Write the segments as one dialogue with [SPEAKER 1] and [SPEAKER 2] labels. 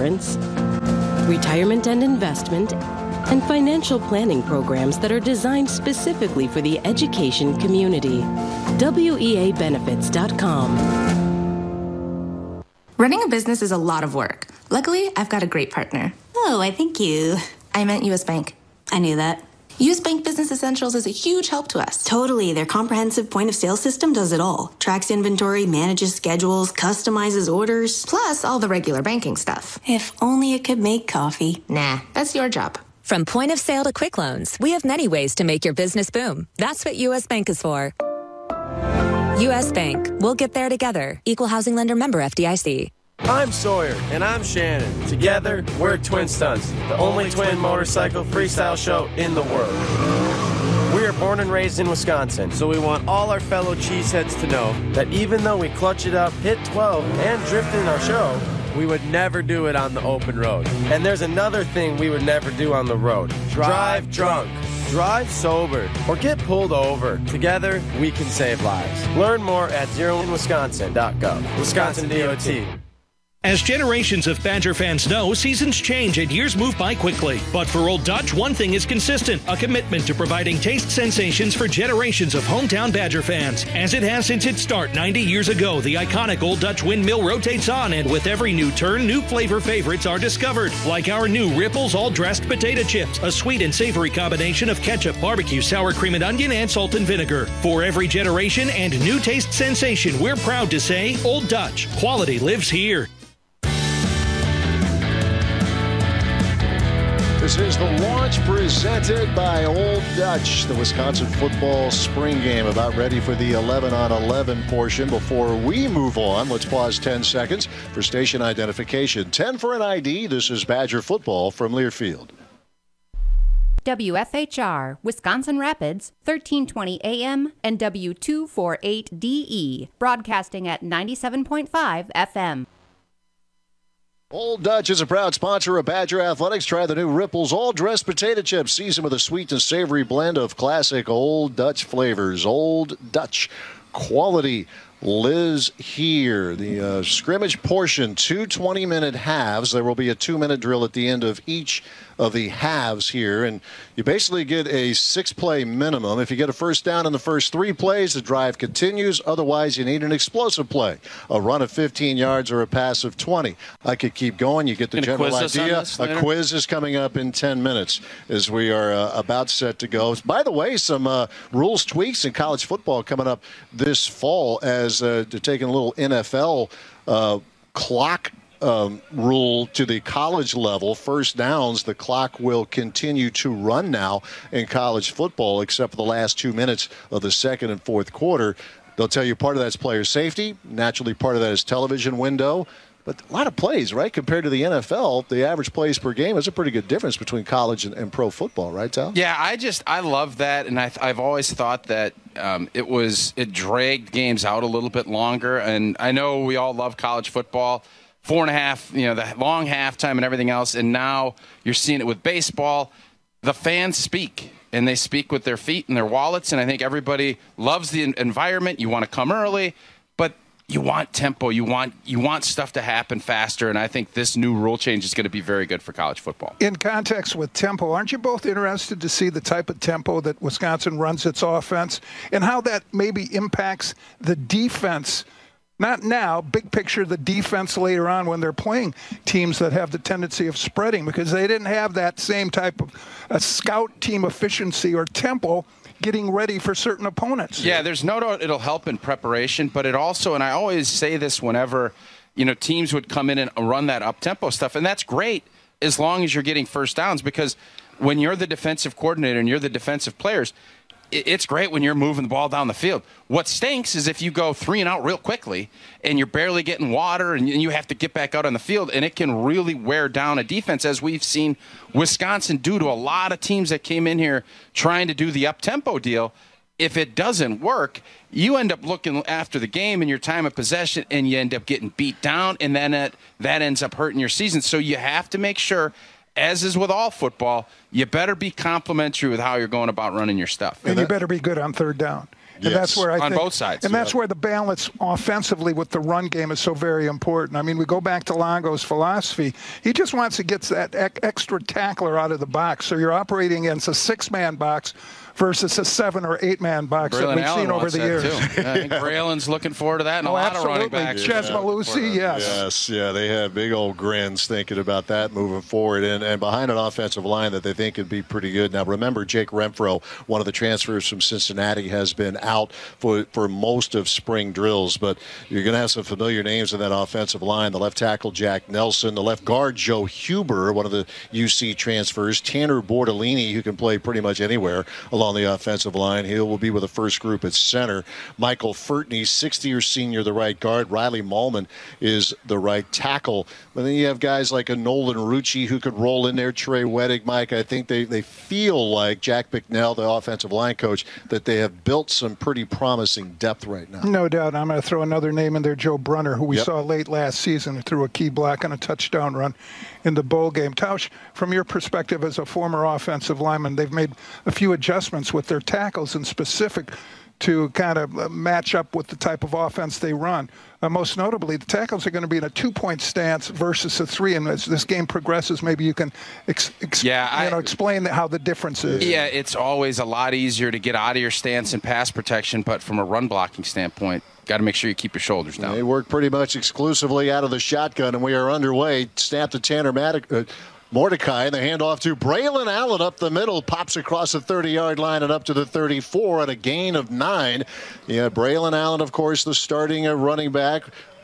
[SPEAKER 1] insurance, retirement and investment, and financial planning programs that are designed specifically for the education community. WEAbenefits.com.
[SPEAKER 2] Running a business is a lot of work. Luckily, I've got a great partner.
[SPEAKER 3] Oh, I think you...
[SPEAKER 2] I meant U.S. Bank.
[SPEAKER 3] I knew that.
[SPEAKER 2] U.S. Bank Business Essentials is a huge help to us.
[SPEAKER 3] Totally. Their comprehensive point-of-sale system does it all. Tracks inventory, manages schedules, customizes orders.
[SPEAKER 2] Plus, all the regular banking stuff.
[SPEAKER 3] If only it could make coffee.
[SPEAKER 2] Nah, that's your job.
[SPEAKER 4] From point of sale to quick loans, we have many ways to make your business boom. That's what U.S. Bank is for. U.S. Bank. We'll get there together. Equal housing lender, member FDIC.
[SPEAKER 5] I'm Sawyer, and I'm Shannon. Together, we're Twin Stunts, the only twin motorcycle freestyle show in the world. We are born and raised in Wisconsin, so we want all our fellow cheeseheads to know that even though we clutch it up, hit 12, and drift in our show, we would never do it on the open road. And there's another thing we would never do on the road. Drive drunk. Drive sober or get pulled over. Together, we can save lives. Learn more at zeroinwisconsin.gov. Wisconsin DOT.
[SPEAKER 6] As generations of Badger fans know, seasons change and years move by quickly. But for Old Dutch, one thing is consistent, a commitment to providing taste sensations for generations of hometown Badger fans. As it has since its start 90 years ago, the iconic Old Dutch windmill rotates on, and with every new turn, new flavor favorites are discovered. Like our new Ripples all-dressed potato chips, a sweet and savory combination of ketchup, barbecue, sour cream and onion, and salt and vinegar. For every generation and new taste sensation, we're proud to say, Old Dutch, quality lives here.
[SPEAKER 7] This is the launch presented by Old Dutch, the Wisconsin football spring game, about ready for the 11-on-11 portion. Before we move on, let's pause 10 seconds for station identification. 10 for an ID. This is Badger football from Learfield.
[SPEAKER 8] WFHR, Wisconsin Rapids, 1320 AM and W248DE, broadcasting at 97.5 FM.
[SPEAKER 7] Old Dutch is a proud sponsor of Badger Athletics. Try the new Ripples all-dressed potato chips, seasoned with a sweet and savory blend of classic Old Dutch flavors. Old Dutch, quality lives here. The scrimmage portion, 2 20-minute halves. There will be a 2-minute drill at the end of each of the halves here, and you basically get a 6-play minimum. If you get a first down in the first 3 plays, the drive continues. Otherwise, you need an explosive play, a run of 15 yards or a pass of 20. I could keep going. You get the general idea. A quiz is coming up in 10 minutes as we are about set to go. By the way, some rules tweaks in college football coming up this fall as they're taking a little NFL clock rule to the college level. First downs, the clock will continue to run now in college football, except for the last 2 minutes of the second and fourth quarter. They'll tell you part of that's player safety. Naturally, part of that is television window. But a lot of plays, right? Compared to the NFL, the average plays per game is a pretty good difference between college and pro football, right, Tal?
[SPEAKER 9] Yeah, I love that, and I've always thought that it dragged games out a little bit longer. And I know we all love college football. 4.5, the long halftime and everything else, and now you're seeing it with baseball. The fans speak, and they speak with their feet and their wallets, and I think everybody loves the environment. You want to come early, but you want tempo. You want stuff to happen faster, and I think this new rule change is going to be very good for college football.
[SPEAKER 10] In context with tempo, aren't you both interested to see the type of tempo that Wisconsin runs its offense and how that maybe impacts the defense? Not now, big picture, the defense later on when they're playing teams that have the tendency of spreading, because they didn't have that same type of scout team efficiency or tempo getting ready for certain opponents.
[SPEAKER 9] Yeah, there's no doubt it'll help in preparation, but it also, and I always say this whenever, teams would come in and run that up-tempo stuff, and that's great as long as you're getting first downs, because when you're the defensive coordinator and you're the defensive players, it's great when you're moving the ball down the field. What stinks is if you go 3 and out real quickly and you're barely getting water and you have to get back out on the field, and it can really wear down a defense, as we've seen Wisconsin do to a lot of teams that came in here trying to do the up-tempo deal. If it doesn't work, you end up looking after the game in your time of possession and you end up getting beat down, and then that ends up hurting your season. So you have to make sure, as is with all football, you better be complimentary with how you're going about running your stuff.
[SPEAKER 10] And you better be good on third down. And that's where I
[SPEAKER 9] on
[SPEAKER 10] think,
[SPEAKER 9] both sides.
[SPEAKER 10] And that's where the balance offensively with the run game is so very important. I mean, we go back to Longo's philosophy. He just wants to get that extra tackler out of the box. So you're operating against a 6-man box versus a 7 or 8-man box
[SPEAKER 9] Braylon
[SPEAKER 10] that we've
[SPEAKER 9] Allen
[SPEAKER 10] seen over the years.
[SPEAKER 9] I think Braylon's looking forward to that, and a lot of running backs.
[SPEAKER 10] Chez Mellusi,
[SPEAKER 7] Yes, yeah, they have big old grins thinking about that moving forward, and behind an offensive line that they think could be pretty good. Now, remember, Jake Renfro, one of the transfers from Cincinnati, has been out for most of spring drills, but you're going to have some familiar names in that offensive line. The left tackle, Jack Nelson, the left guard, Joe Huber, one of the UC transfers, Tanner Bordolini, who can play pretty much anywhere along the offensive line. He will be with the first group at center. Michael Furtney, 6th-year senior, the right guard. Riley Mallman is the right tackle. But then you have guys like a Nolan Rucci who could roll in there. Trey Weddick, Mike. I think they feel like Jack Bicknell, the offensive line coach, that they have built some pretty promising depth right now.
[SPEAKER 10] No doubt. I'm going to throw another name in there, Joe Brunner, who we saw late last season, who threw a key block on a touchdown run in the bowl game. Tausch, from your perspective as a former offensive lineman, they've made a few adjustments with their tackles in specific to kind of match up with the type of offense they run. Most notably, the tackles are going to be in a 2-point stance versus a 3. And as this game progresses, maybe you can explain how the difference is.
[SPEAKER 9] Yeah, it's always a lot easier to get out of your stance in pass protection, but from a run blocking standpoint, got to make sure you keep your shoulders down.
[SPEAKER 7] They work pretty much exclusively out of the shotgun, and we are underway. Snap to Tanner Mordecai, and the handoff to Braylon Allen up the middle, pops across the 30-yard line and up to the 34 at a gain of 9. Yeah, Braylon Allen, of course, the starting running back.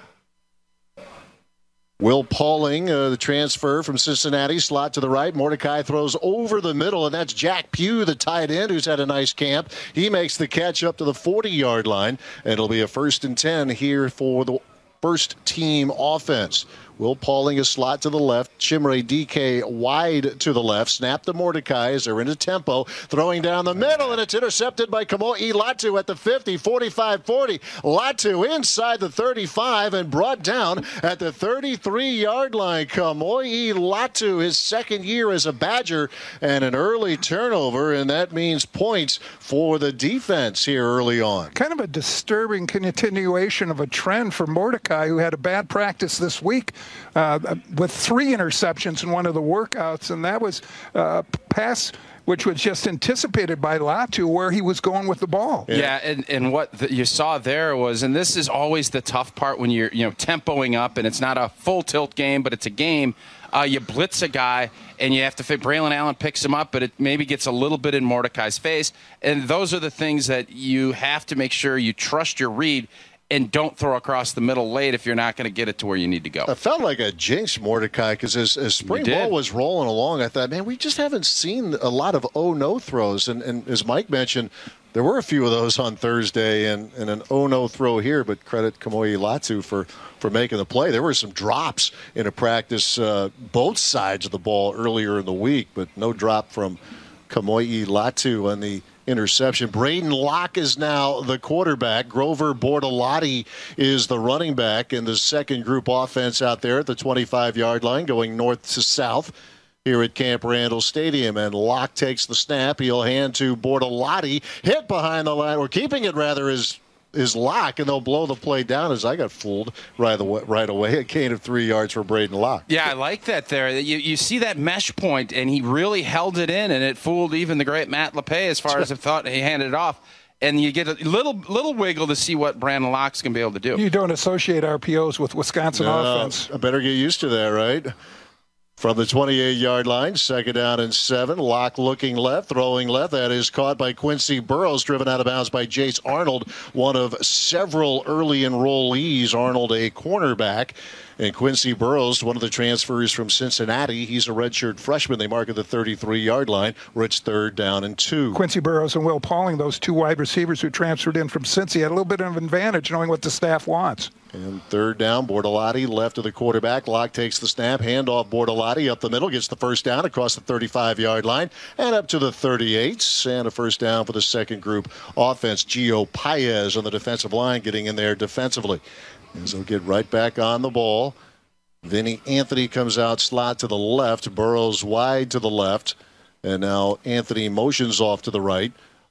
[SPEAKER 7] Will Pauling, the transfer from Cincinnati, slot to the right. Mordecai throws over the middle, and that's Jack Pugh, the tight end, who's had a nice camp. He makes the catch up to the 40-yard line, and it'll be a 1st and 10 here for the first-team offense. Will Pauling a slot to the left. Chimere DK wide to the left. Snap to Mordecai as they're into tempo. Throwing down the middle, and it's intercepted by Kamoi Latu at the 50, 45-40. Latu inside the 35 and brought down at the 33-yard line. Kamoi Latu, his 2nd year as a Badger, and an early turnover, and that means points for the defense here early on.
[SPEAKER 10] Kind of a disturbing continuation of a trend for Mordecai, who had a bad practice this week. With 3 interceptions in one of the workouts, and that was a pass which was just anticipated by Latu where he was going with the ball.
[SPEAKER 9] Yeah, and what you saw there was, and this is always the tough part when you're tempoing up, and it's not a full tilt game, but it's a game. You blitz a guy, and you have to fit. Braylon Allen picks him up, but it maybe gets a little bit in Mordecai's face. And those are the things that you have to make sure you trust your read and don't throw across the middle late if you're not going to get it to where you need to go.
[SPEAKER 7] I felt like a jinx, Mordecai, because as spring ball was rolling along, I thought, man, we just haven't seen a lot of oh-no throws. And as Mike mentioned, there were a few of those on Thursday and an oh-no throw here, but credit Kamoi Latu for making the play. There were some drops in a practice, both sides of the ball earlier in the week, but no drop from Kamoi Latu on the interception. Braden Locke is now the quarterback. Grover Bortolotti is the running back in the second group offense out there at the 25-yard line, going north to south here at Camp Randall Stadium. And Locke takes the snap. He'll hand to Bortolotti. Hit behind the line, or keeping it rather, is Locke, and they'll blow the play down as I got fooled right away. A gain of 3 yards for Braden Locke.
[SPEAKER 9] Yeah, I like that there. You see that mesh point, and he really held it in, and it fooled even the great Matt LePay as far as I thought he handed it off. And you get a little wiggle to see what Brandon Locke's going to be able to do.
[SPEAKER 10] You don't associate RPOs with Wisconsin offense.
[SPEAKER 7] I better get used to that, right? From the 28-yard line, 2nd down and 7. Locke looking left, throwing left. That is caught by Quincy Burrows, driven out of bounds by Jace Arnold, one of several early enrollees. Arnold, a cornerback. And Quincy Burrows, one of the transfers from Cincinnati. He's a redshirt freshman. They mark at the 33-yard line, where it's 3rd down and 2.
[SPEAKER 10] Quincy Burrows and Will Pauling, those 2 wide receivers who transferred in from Cincy, had a little bit of an advantage knowing what the staff wants.
[SPEAKER 7] And 3rd down, Bortolotti left of the quarterback. Locke takes the snap, handoff Bortolotti up the middle, gets the 1st down across the 35-yard line and up to the 38. And a 1st down for the second group offense. Gio Paez on the defensive line getting in there defensively. As they'll get right back on the ball. Vinny Anthony comes out slot to the left. Burrows wide to the left. And now Anthony motions off to the right.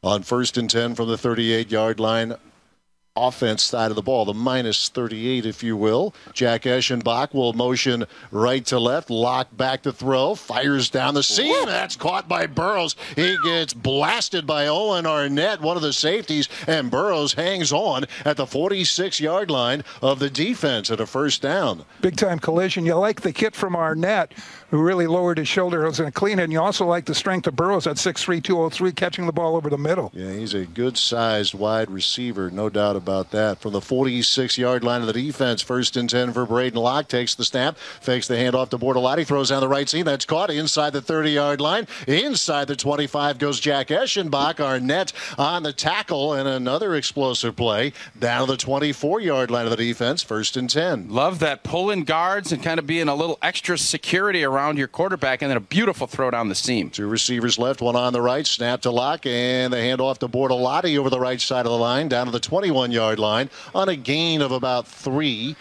[SPEAKER 7] on 1st and 10 from the 38-yard line. Offense side of the ball, the minus 38, if you will. Jack Eschenbach will motion right to left. Locke back to throw. Fires down the seam. That's caught by Burrows. He gets blasted by Owen Arnett, one of the safeties, and Burrows hangs on at the 46-yard line of the defense at a first down.
[SPEAKER 10] Big-time collision. You like the hit from Arnett, who really lowered his shoulder. It was going to clean it. And you also like the strength of Burrows at 6'3", 203, catching the ball over the middle.
[SPEAKER 7] Yeah, he's a good-sized wide receiver, no doubt about that. From the 46-yard line of the defense, 1st and 10 for Braden Locke. Takes the snap, fakes the handoff to Bortolotti, throws down the right seam. That's caught inside the 30-yard line. Inside the 25 goes Jack Eschenbach. Arnett on the tackle, and another explosive play down to the 24-yard line of the defense, 1st and 10.
[SPEAKER 9] Love that, pulling guards and kind of being a little extra security around your quarterback, and then a beautiful throw down the seam.
[SPEAKER 7] Two receivers left, one on the right. Snap to Locke, and the handoff to Bortolotti over the right side of the line, down to the 21-yard line on a gain of about 3.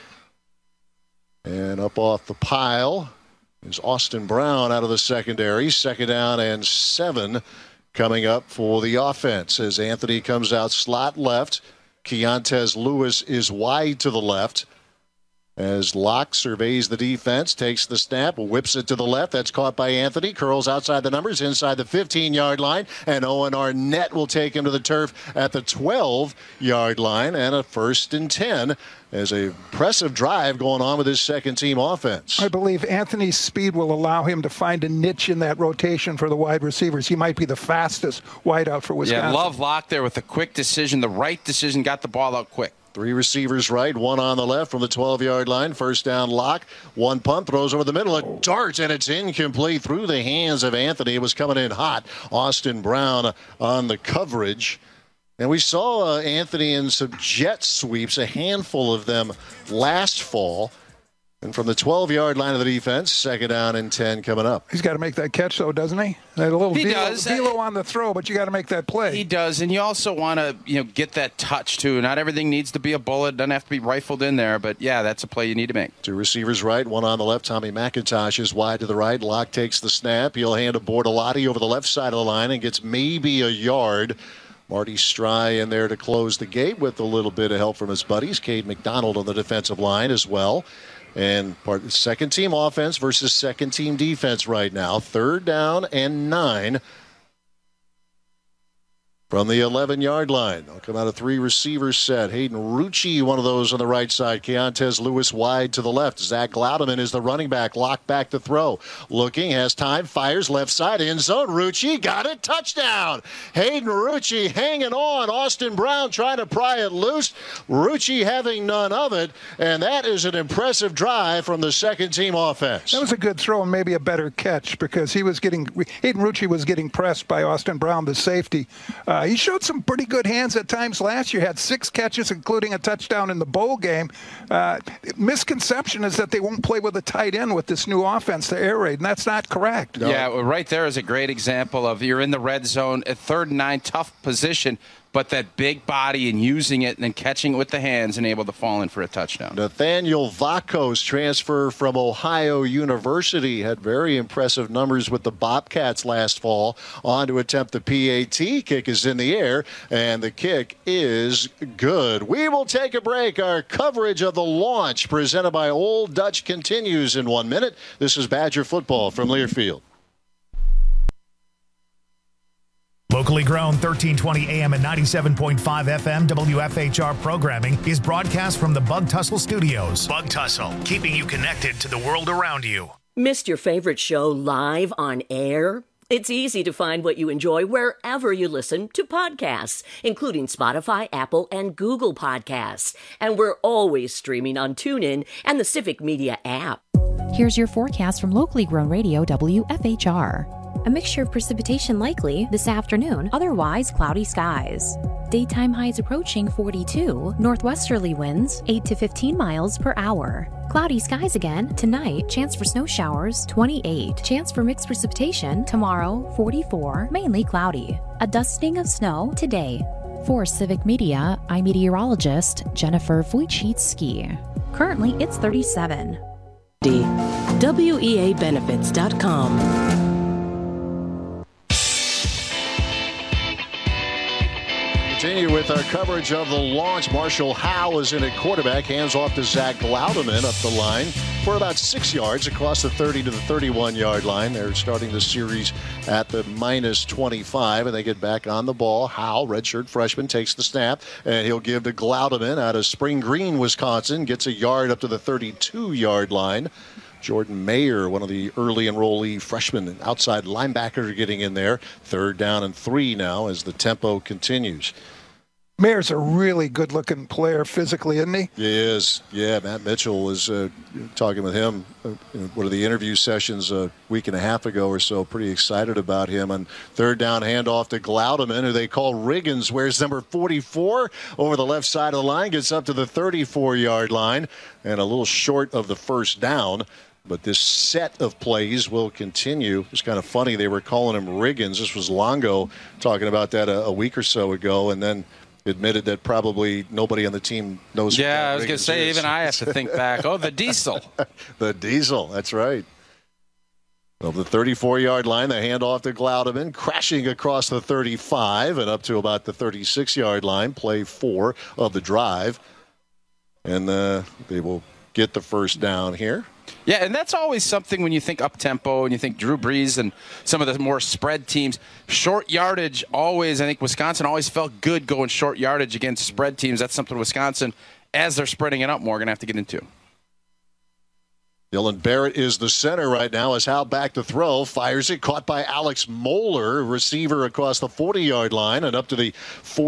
[SPEAKER 7] And up off the pile is Austin Brown out of the secondary. 2nd down and 7 coming up for the offense as Anthony comes out slot left. Keontez Lewis is wide to the left. As Locke surveys the defense, takes the snap, whips it to the left. That's caught by Anthony. Curls outside the numbers, inside the 15-yard line. And Owen Arnett will take him to the turf at the 12-yard line. And a 1st and 10 as a impressive drive going on with his second-team offense.
[SPEAKER 10] I believe Anthony's speed will allow him to find a niche in that rotation for the wide receivers. He might be the fastest wideout for Wisconsin.
[SPEAKER 9] Yeah, love Locke there with the quick decision, the right decision, got the ball out quick.
[SPEAKER 7] 3 receivers right, 1 on the left from the 12-yard line. 1st down Locke. 1 punt, throws over the middle. A dart, and it's incomplete through the hands of Anthony. It was coming in hot. Austin Brown on the coverage. And we saw Anthony in some jet sweeps, a handful of them last fall. And from the 12-yard line of the defense, 2nd down and 10 coming up.
[SPEAKER 10] He's got to make that catch, though, doesn't he? A little velo on the throw, but you got to make that play.
[SPEAKER 9] He does, and you also want to, get that touch too. Not everything needs to be a bullet; doesn't have to be rifled in there. But yeah, that's a play you need to make. 2
[SPEAKER 7] receivers right, 1 on the left. Tommy McIntosh is wide to the right. Locke takes the snap. He'll hand to Bortolotti over the left side of the line and gets maybe a yard. Marty Stry in there to close the gate with a little bit of help from his buddies. Cade McDonald on the defensive line as well. And part of the second-team offense versus second-team defense right now. 3rd down and 9 from the 11-yard line. They'll come out of 3 receivers set. Hayden Rucci, one of those on the right side. Keontez Lewis wide to the left. Zach Glaudeman is the running back. Locked back to throw. Looking, has time, fires left side, end zone. Rucci got it. Touchdown. Hayden Rucci hanging on. Austin Brown trying to pry it loose. Rucci having none of it. And that is an impressive drive from the second-team offense.
[SPEAKER 10] That was a good throw and maybe a better catch because Hayden Rucci was getting pressed by Austin Brown, the safety. He showed some pretty good hands at times last year. Had 6 catches, including a touchdown in the bowl game. Misconception is that they won't play with a tight end with this new offense, the air raid, and that's not correct.
[SPEAKER 9] No. Yeah, right there is a great example of you're in the red zone at 3rd and 9, tough position, but that big body and using it and then catching it with the hands and able to fall in for a touchdown.
[SPEAKER 7] Nathaniel Vakos, transfer from Ohio University, had very impressive numbers with the Bobcats last fall. On to attempt the PAT. Kick is in the air, and the kick is good. We will take a break. Our coverage of the launch presented by Old Dutch continues in 1 minute. This is Badger Football from Learfield.
[SPEAKER 11] Locally grown, 1320 AM and 97.5 FM WFHR programming is broadcast from the Bug Tussle Studios. Bug Tussle, keeping you connected to the world around you.
[SPEAKER 12] Missed your favorite show live on air? It's easy to find what you enjoy wherever you listen to podcasts, including Spotify, Apple, and Google Podcasts. And we're always streaming on TuneIn and the Civic Media app.
[SPEAKER 13] Here's your forecast from locally grown radio WFHR. A mixture of precipitation likely this afternoon, otherwise cloudy skies. Daytime highs approaching 42, northwesterly winds 8 to 15 miles per hour. Cloudy skies again tonight, chance for snow showers 28, chance for mixed precipitation tomorrow 44, mainly cloudy. A dusting of snow today. For Civic Media, I'm meteorologist Jennifer Wojcicki. Currently it's 37.
[SPEAKER 1] WEAbenefits.com.
[SPEAKER 7] continue with our coverage of the launch. Marshall Howe is in at quarterback. Hands off to Zach Glaudeman up the line for about 6 yards across the 30 to the 31-yard line. They're starting the series at the minus 25, and they get back on the ball. Howe, redshirt freshman, takes the snap, and he'll give to Glaudeman out of Spring Green, Wisconsin. Gets a yard up to the 32-yard line. Jordan Mayer, one of the early enrollee freshmen, outside linebacker, getting in there. 3rd down and 3 now as the tempo continues.
[SPEAKER 10] Mayer's a really good-looking player physically, isn't he?
[SPEAKER 7] He is. Yeah, Matt Mitchell was talking with him in one of the interview sessions a week and a half ago or so. Pretty excited about him. On 3rd down, handoff to Glaudeman, who they call Riggins, wears number 44 over the left side of the line, gets up to the 34-yard line, and a little short of the 1st down. But this set of plays will continue. It's kind of funny. They were calling him Riggins. This was Longo talking about that a week or so ago, and then admitted that probably nobody on the team knows.
[SPEAKER 9] Yeah, I was going to say, even I have to think back. Oh, the Diesel.
[SPEAKER 7] The Diesel, that's right. Of the 34-yard line, the handoff to Glaudeman, crashing across the 35 and up to about the 36-yard line, play 4 of the drive. And they will get the 1st down here.
[SPEAKER 9] Yeah, and that's always something when you think up-tempo and you think Drew Brees and some of the more spread teams. Short yardage always, I think Wisconsin always felt good going short yardage against spread teams. That's something Wisconsin, as they're spreading it up more, going to have to get into.
[SPEAKER 7] Dylan Barrett is the center right now as Howe back to throw. Fires it, caught by Alex Moeller, receiver across the 40-yard line and up to the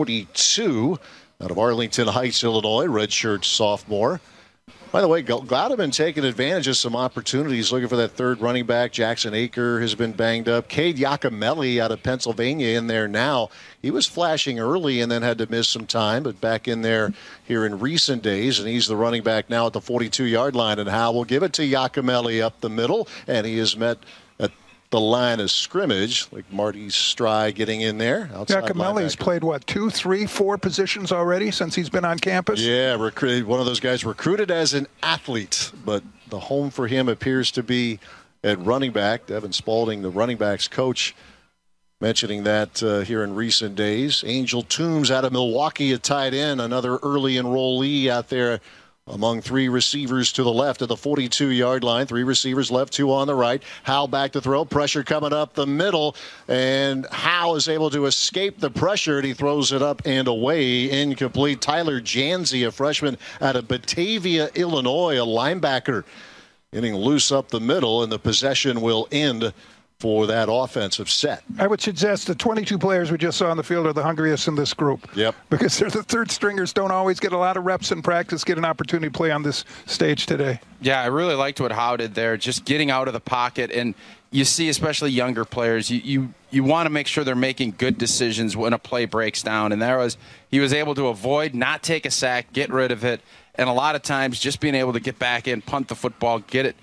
[SPEAKER 7] 42 out of Arlington Heights, Illinois, redshirt sophomore. By the way, Glaudeman taking advantage of some opportunities, looking for that 3rd running back. Jackson Aker has been banged up. Cade Giacomelli out of Pennsylvania in there now. He was flashing early and then had to miss some time, but back in there here in recent days, and he's the running back now at the 42-yard line. And Howe will give it to Giacomelli up the middle, and he is met at the line of scrimmage, like Marty Stry getting in there.
[SPEAKER 10] Giacomelli's played, 2, 3, 4 positions already since he's been on campus?
[SPEAKER 7] Yeah, one of those guys recruited as an athlete, but the home for him appears to be at running back. Devin Spalding, the running backs coach, mentioning that here in recent days. Angel Toombs out of Milwaukee at tight end, another early enrollee out there among 3 receivers to the left at the 42-yard line. 3 receivers left, 2 on the right. Howe back to throw. Pressure coming up the middle. And Howe is able to escape the pressure, and he throws it up and away. Incomplete. Tyler Janzi, a freshman out of Batavia, Illinois, a linebacker, getting loose up the middle, and the possession will end for that offensive set.
[SPEAKER 10] I would suggest the 22 players we just saw on the field are the hungriest in this group.
[SPEAKER 7] Yep.
[SPEAKER 10] Because they're the 3rd stringers, don't always get a lot of reps in practice, get an opportunity to play on this stage today.
[SPEAKER 9] Yeah, I really liked what Howe did there, just getting out of the pocket. And you see, especially younger players, you want to make sure they're making good decisions when a play breaks down. And he was able to avoid, not take a sack, get rid of it. And a lot of times just being able to get back in, punt the football,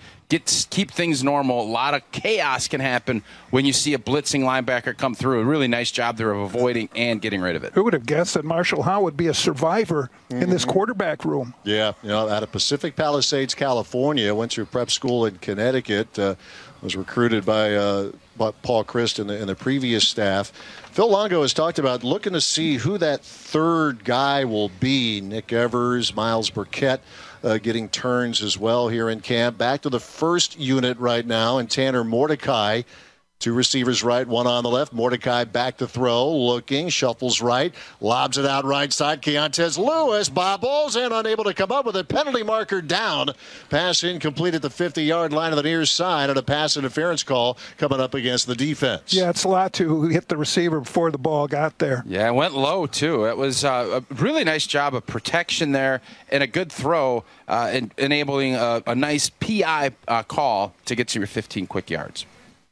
[SPEAKER 9] keep things normal. A lot of chaos can happen when you see a blitzing linebacker come through. A really nice job there of avoiding and getting rid of it.
[SPEAKER 10] Who would have guessed that Marshall Howe would be a survivor in this quarterback room?
[SPEAKER 7] Yeah, out of Pacific Palisades, California, went through prep school in Connecticut, was recruited by Paul Christ and the previous staff. Phil Longo has talked about looking to see who that 3rd guy will be. Nick Evers, Miles Burkett, getting turns as well here in camp. Back to the 1st unit right now, and Tanner Mordecai 2 receivers right, 1 on the left. Mordecai back to throw, looking, shuffles right, lobs it out right side. Keontez Lewis bobbles and unable to come up with it. Penalty marker down. Pass incomplete at the 50-yard line of the near side, and a pass interference call coming up against the defense.
[SPEAKER 10] Yeah, it's Latu who hit the receiver before the ball got there.
[SPEAKER 9] Yeah, it went low, too. It was a really nice job of protection there and a good throw, enabling a nice PI call to get to your 15 quick yards.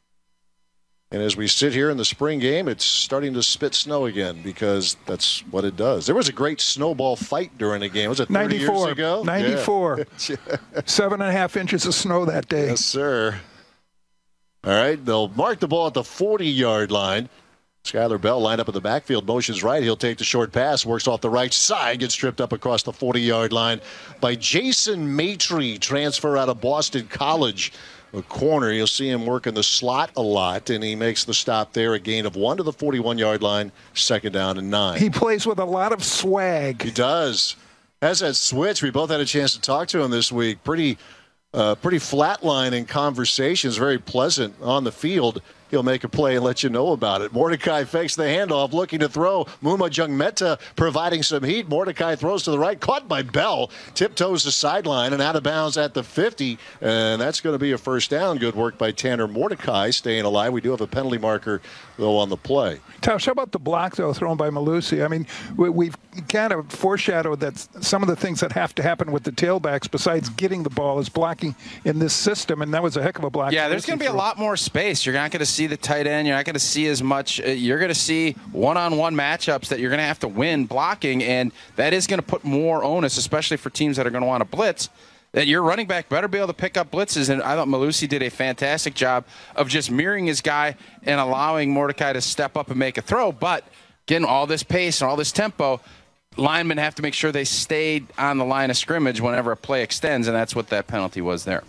[SPEAKER 7] And as we sit here in the spring game, it's starting to spit snow again because that's what it does. There was a great snowball fight during the game. Was it 30 years ago?
[SPEAKER 10] 94. Yeah. 7.5 inches of snow that day.
[SPEAKER 7] Yes, sir. All right, they'll mark the ball at the 40-yard line. Skylar Bell lined up in the backfield, motions right. He'll take the short pass, works off the right side, gets tripped up across the 40-yard line by Jason Maitre, transfer out of Boston College. a corner. You'll see him work in the slot a lot, and he makes the stop there, a gain of 1 to the 41-yard line, 2nd down and 9.
[SPEAKER 10] He plays with a lot of swag.
[SPEAKER 7] He does. Has that switch. We both had a chance to talk to him this week. Pretty flatline in conversations, very pleasant on the field. He'll make a play and let you know about it. Mordecai fakes the handoff, looking to throw. Muma Jungmeta providing some heat. Mordecai throws to the right, caught by Bell. Tiptoes the sideline and out of bounds at the 50. And that's going to be a first down. Good work by Tanner Mordecai, staying alive. We do have a penalty marker, though, on the play.
[SPEAKER 10] Tausch, how about the block, though, thrown by Malusi? I mean, we've kind of foreshadowed that some of the things that have to happen with the tailbacks, besides getting the ball, is blocking in this system, and that was a heck of a block.
[SPEAKER 9] Yeah, there's going to be a lot more space. You're not going to see the tight end. You're not going to see as much. You're going to see one-on-one matchups that you're going to have to win blocking, and that is going to put more onus, especially for teams that are going to want to blitz, that your running back better be able to pick up blitzes. And I thought Malusi did a fantastic job of just mirroring his guy and allowing Mordecai to step up and make a throw. But getting all this pace and all this tempo, linemen have to make sure they stayed on the line of scrimmage whenever a play extends, and that's what that penalty was there.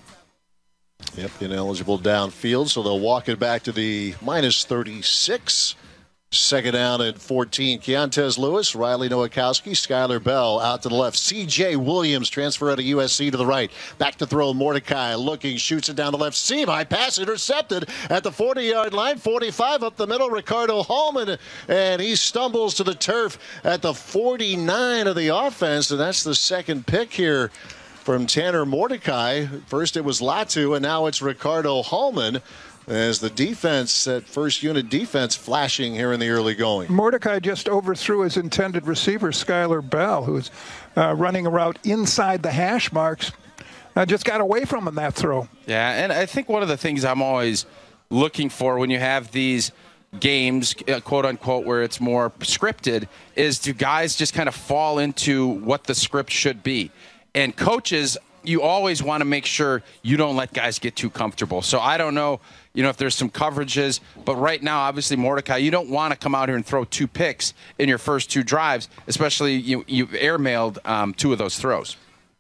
[SPEAKER 7] Yep, ineligible downfield, so they'll walk it back to the minus 36. 2nd down and 14. Keontez Lewis, Riley Nowakowski, Skylar Bell out to the left. C.J. Williams transfer out of USC to the right. Back to throw. Mordecai looking, shoots it down the left seam. High pass intercepted at the 40-yard line. 45 up the middle. Ricardo Hallman, and he stumbles to the turf at the 49 of the offense, and that's the second pick here from Tanner Mordecai. First it was Latu, and now it's Ricardo Hallman. As the defense, that first unit defense, flashing here in the early going.
[SPEAKER 10] Mordecai just overthrew his intended receiver, Skylar Bell, who's running a route inside the hash marks. Just got away from him that throw.
[SPEAKER 9] Yeah, and I think one of the things I'm always looking for when you have these games, quote unquote, where it's more scripted, is do guys just kind of fall into what the script should be? And coaches, you always want to make sure you don't let guys get too comfortable. So I don't know, if there's some coverages, but right now, obviously, Mordecai, you don't want to come out here and throw 2 picks in your first 2 drives, especially you've airmailed 2 of those throws.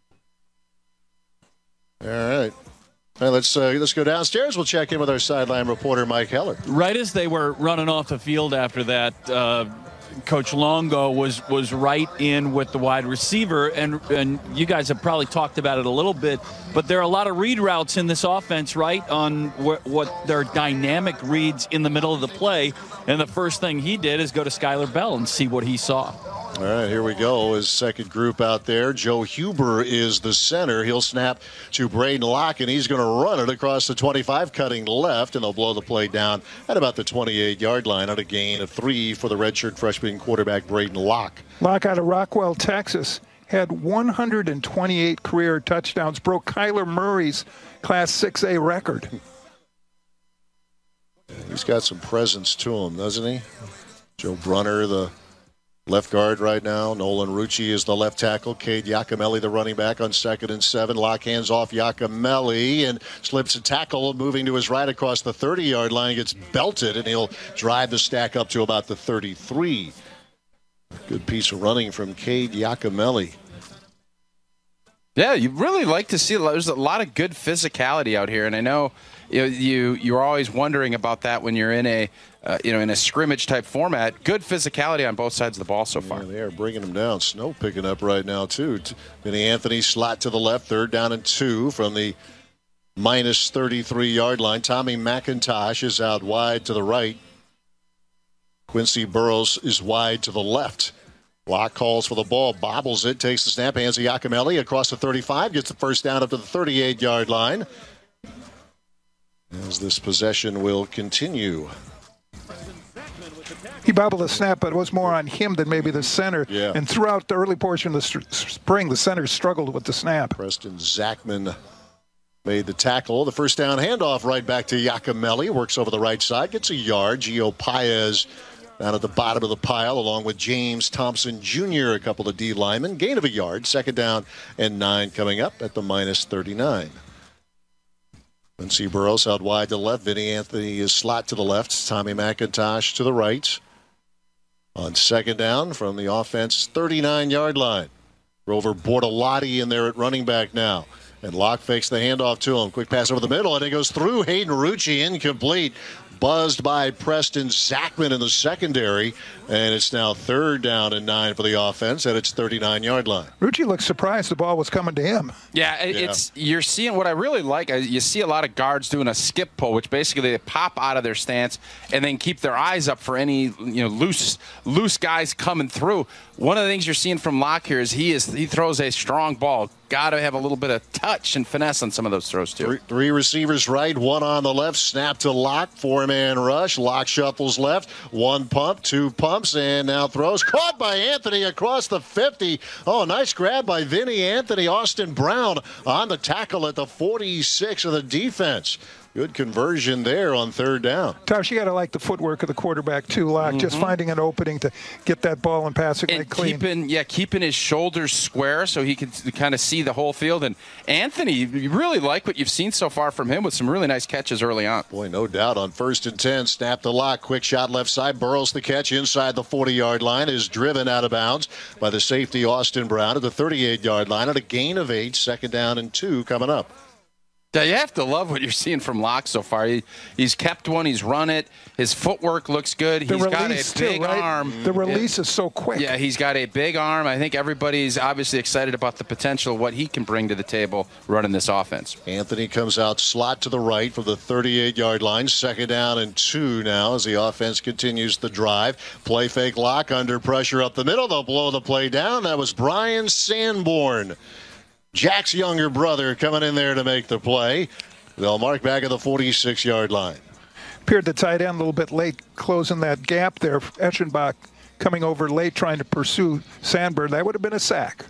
[SPEAKER 7] All right. All right, let's go downstairs. We'll check in with our sideline reporter, Mike Heller.
[SPEAKER 14] Right as they were running off the field after that, Coach Longo was right in with the wide receiver, and you guys have probably talked about it a little bit, but there are a lot of read routes in this offense, right, on what their dynamic reads in the middle of the play, and the first thing he did is go to Skylar Bell and see what he saw.
[SPEAKER 7] All right, here we go. His second group out there. Joe Huber is the center. He'll snap to Braden Locke, and he's going to run it across the 25, cutting left, and they'll blow the play down at about the 28-yard line on a gain of 3 for the redshirt freshman quarterback Braden Locke.
[SPEAKER 10] Locke out of Rockwell, Texas, had 128 career touchdowns, broke Kyler Murray's Class 6A record.
[SPEAKER 7] He's got some presence to him, doesn't he? Joe Brunner, the left guard right now. Nolan Rucci is the left tackle. Cade Yacamelli, the running back, on 2nd and 7. Locke hands off Yacamelli and slips a tackle, moving to his right across the 30-yard line. Gets belted, and he'll drive the stack up to about the 33. Good piece of running from Cade Yacamelli.
[SPEAKER 9] Yeah, you really like to see. There's a lot of good physicality out here, and I know you're always wondering about that when you're in a in a scrimmage type format. Good physicality on both sides of the ball so far.
[SPEAKER 7] Yeah, they are bringing them down. Snow picking up right now too. Vinny Anthony slot to the left, 3rd down and 2 from the minus 33-yard line. Tommy McIntosh is out wide to the right. Quincy Burrows is wide to the left. Locke calls for the ball, bobbles it, takes the snap, hands to Yacamelli across the 35, gets the first down up to the 38-yard line. As this possession will continue.
[SPEAKER 10] He bobbled the snap, but it was more on him than maybe the center.
[SPEAKER 7] Yeah.
[SPEAKER 10] And throughout the early portion of the spring, the center struggled with the snap.
[SPEAKER 7] Preston Zachman made the tackle. The first down handoff right back to Yacamelli. Works over the right side, gets a yard. Gio Paez down at the bottom of the pile, along with James Thompson Jr., a couple of D linemen. Gain of a yard. 2nd down and 9 coming up at the minus 39. Quincy Burrows out wide to the left. Vinny Anthony is slot to the left. Tommy McIntosh to the right. On 2nd down from the offense 39-yard line. Rover Bortolotti in there at running back now. And Locke fakes the handoff to him. Quick pass over the middle, and it goes through Hayden Rucci, incomplete. Buzzed by Preston Zachman in the secondary, and it's now 3rd down and 9 for the offense at its 39-yard line.
[SPEAKER 10] Rucci looks surprised the ball was coming to him.
[SPEAKER 9] Yeah, you're seeing what I really like. You see a lot of guards doing a skip pull, which basically they pop out of their stance and then keep their eyes up for any loose guys coming through. One of the things you're seeing from Locke here is he throws a strong ball. Got to have a little bit of touch and finesse on some of those throws too.
[SPEAKER 7] Three receivers right, one on the left. Snap to Locke, 4-man rush. Locke shuffles left, 1 pump, 2 pumps, and now throws. Caught by Anthony across the 50. Oh, nice grab by Vinny Anthony. Austin Brown on the tackle at the 46 of the defense. Good conversion there on 3rd down.
[SPEAKER 10] Tosh, you got to like the footwork of the quarterback too, Locke. Just finding an opening to get that ball and passing it clean.
[SPEAKER 9] Keeping his shoulders square so he can kind of see the whole field. And Anthony, you really like what you've seen so far from him with some really nice catches early on.
[SPEAKER 7] Boy, no doubt. On 1st and 10, snap to Locke. Quick shot left side. Burrows the catch inside the 40-yard line. Is driven out of bounds by the safety Austin Brown at the 38-yard line at a gain of 8. 2nd down and 2 coming up.
[SPEAKER 9] Yeah, you have to love what you're seeing from Locke so far. He's kept one. He's run it. His footwork looks good. He's got a big arm.
[SPEAKER 10] The release is so quick.
[SPEAKER 9] Yeah, he's got a big arm. I think everybody's obviously excited about the potential of what he can bring to the table running this offense.
[SPEAKER 7] Anthony comes out slot to the right from the 38-yard line. 2nd down and 2 now as the offense continues the drive. Play fake Locke under pressure up the middle. They'll blow the play down. That was Brian Sanborn, Jack's younger brother, coming in there to make the play. They'll mark back at the 46-yard line.
[SPEAKER 10] Appeared the tight end a little bit late, closing that gap there. Eschenbach coming over late, trying to pursue Sandberg. That would have been a sack.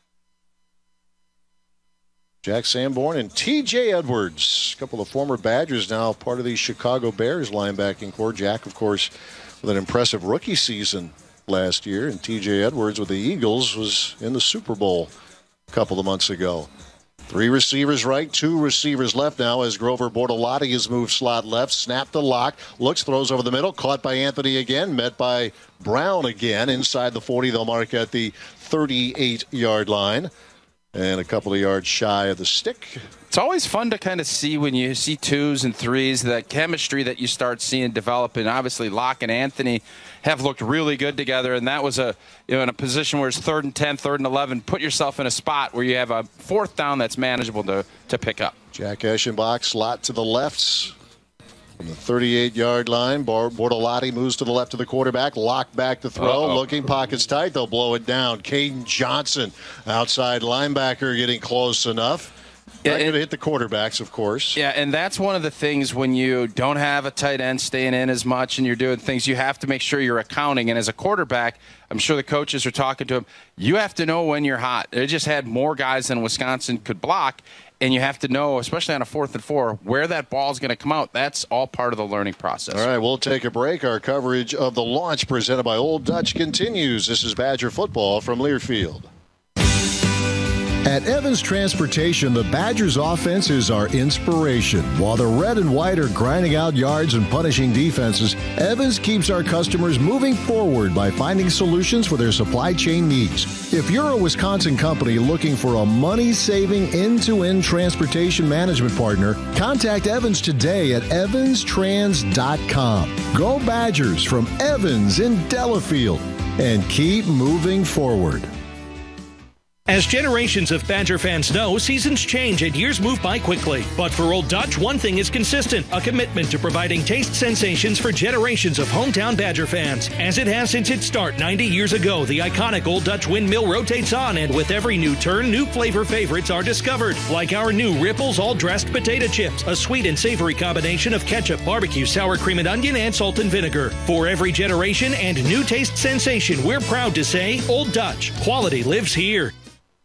[SPEAKER 7] Jack Sanborn and T.J. Edwards, a couple of former Badgers, now part of the Chicago Bears linebacking corps. Jack, of course, with an impressive rookie season last year, and T.J. Edwards with the Eagles was in the Super Bowl a couple of months ago. 3 receivers right, 2 receivers left now as Grover Bortolotti has moved slot left. Snap to Locke, looks, throws over the middle, caught by Anthony again, met by Brown again. Inside the 40, they'll mark at the 38-yard line. And a couple of yards shy of the stick.
[SPEAKER 9] It's always fun to kind of see when you see 2s and 3s, that chemistry that you start seeing develop. And obviously Locke and Anthony have looked really good together. And that was in a position where it's 3rd and 10, 3rd and 11. Put yourself in a spot where you have a 4th down that's manageable to pick up.
[SPEAKER 7] Jack Eschenbach slot to the left. From the 38-yard line, Bortolotti moves to the left of the quarterback. Locke back to throw. Looking, pockets tight. They'll blow it down. Caden Johnson, outside linebacker, getting close enough. Not going to hit the quarterbacks, of course.
[SPEAKER 9] Yeah, and that's one of the things when you don't have a tight end staying in as much and you're doing things, you have to make sure you're accounting. And as a quarterback, I'm sure the coaches are talking to him, you have to know when you're hot. They just had more guys than Wisconsin could block. And you have to know, especially on a 4th and 4, where that ball is going to come out. That's all part of the learning process.
[SPEAKER 7] All right, we'll take a break. Our coverage of the launch presented by Old Dutch continues. This is Badger football from Learfield.
[SPEAKER 15] At Evans Transportation, the Badgers' offense is our inspiration. While the red and white are grinding out yards and punishing defenses, Evans keeps our customers moving forward by finding solutions for their supply chain needs. If you're a Wisconsin company looking for a money-saving, end-to-end transportation management partner, contact Evans today at evanstrans.com. Go Badgers from Evans in Delafield, and keep moving forward.
[SPEAKER 6] As generations of Badger fans know, seasons change and years move by quickly. But for Old Dutch, one thing is consistent, a commitment to providing taste sensations for generations of hometown Badger fans. As it has since its start 90 years ago, the iconic Old Dutch windmill rotates on, and with every new turn, new flavor favorites are discovered. Like our new Ripples all-dressed potato chips, a sweet and savory combination of ketchup, barbecue, sour cream and onion, and salt and vinegar. For every generation and new taste sensation, we're proud to say, Old Dutch, quality lives here.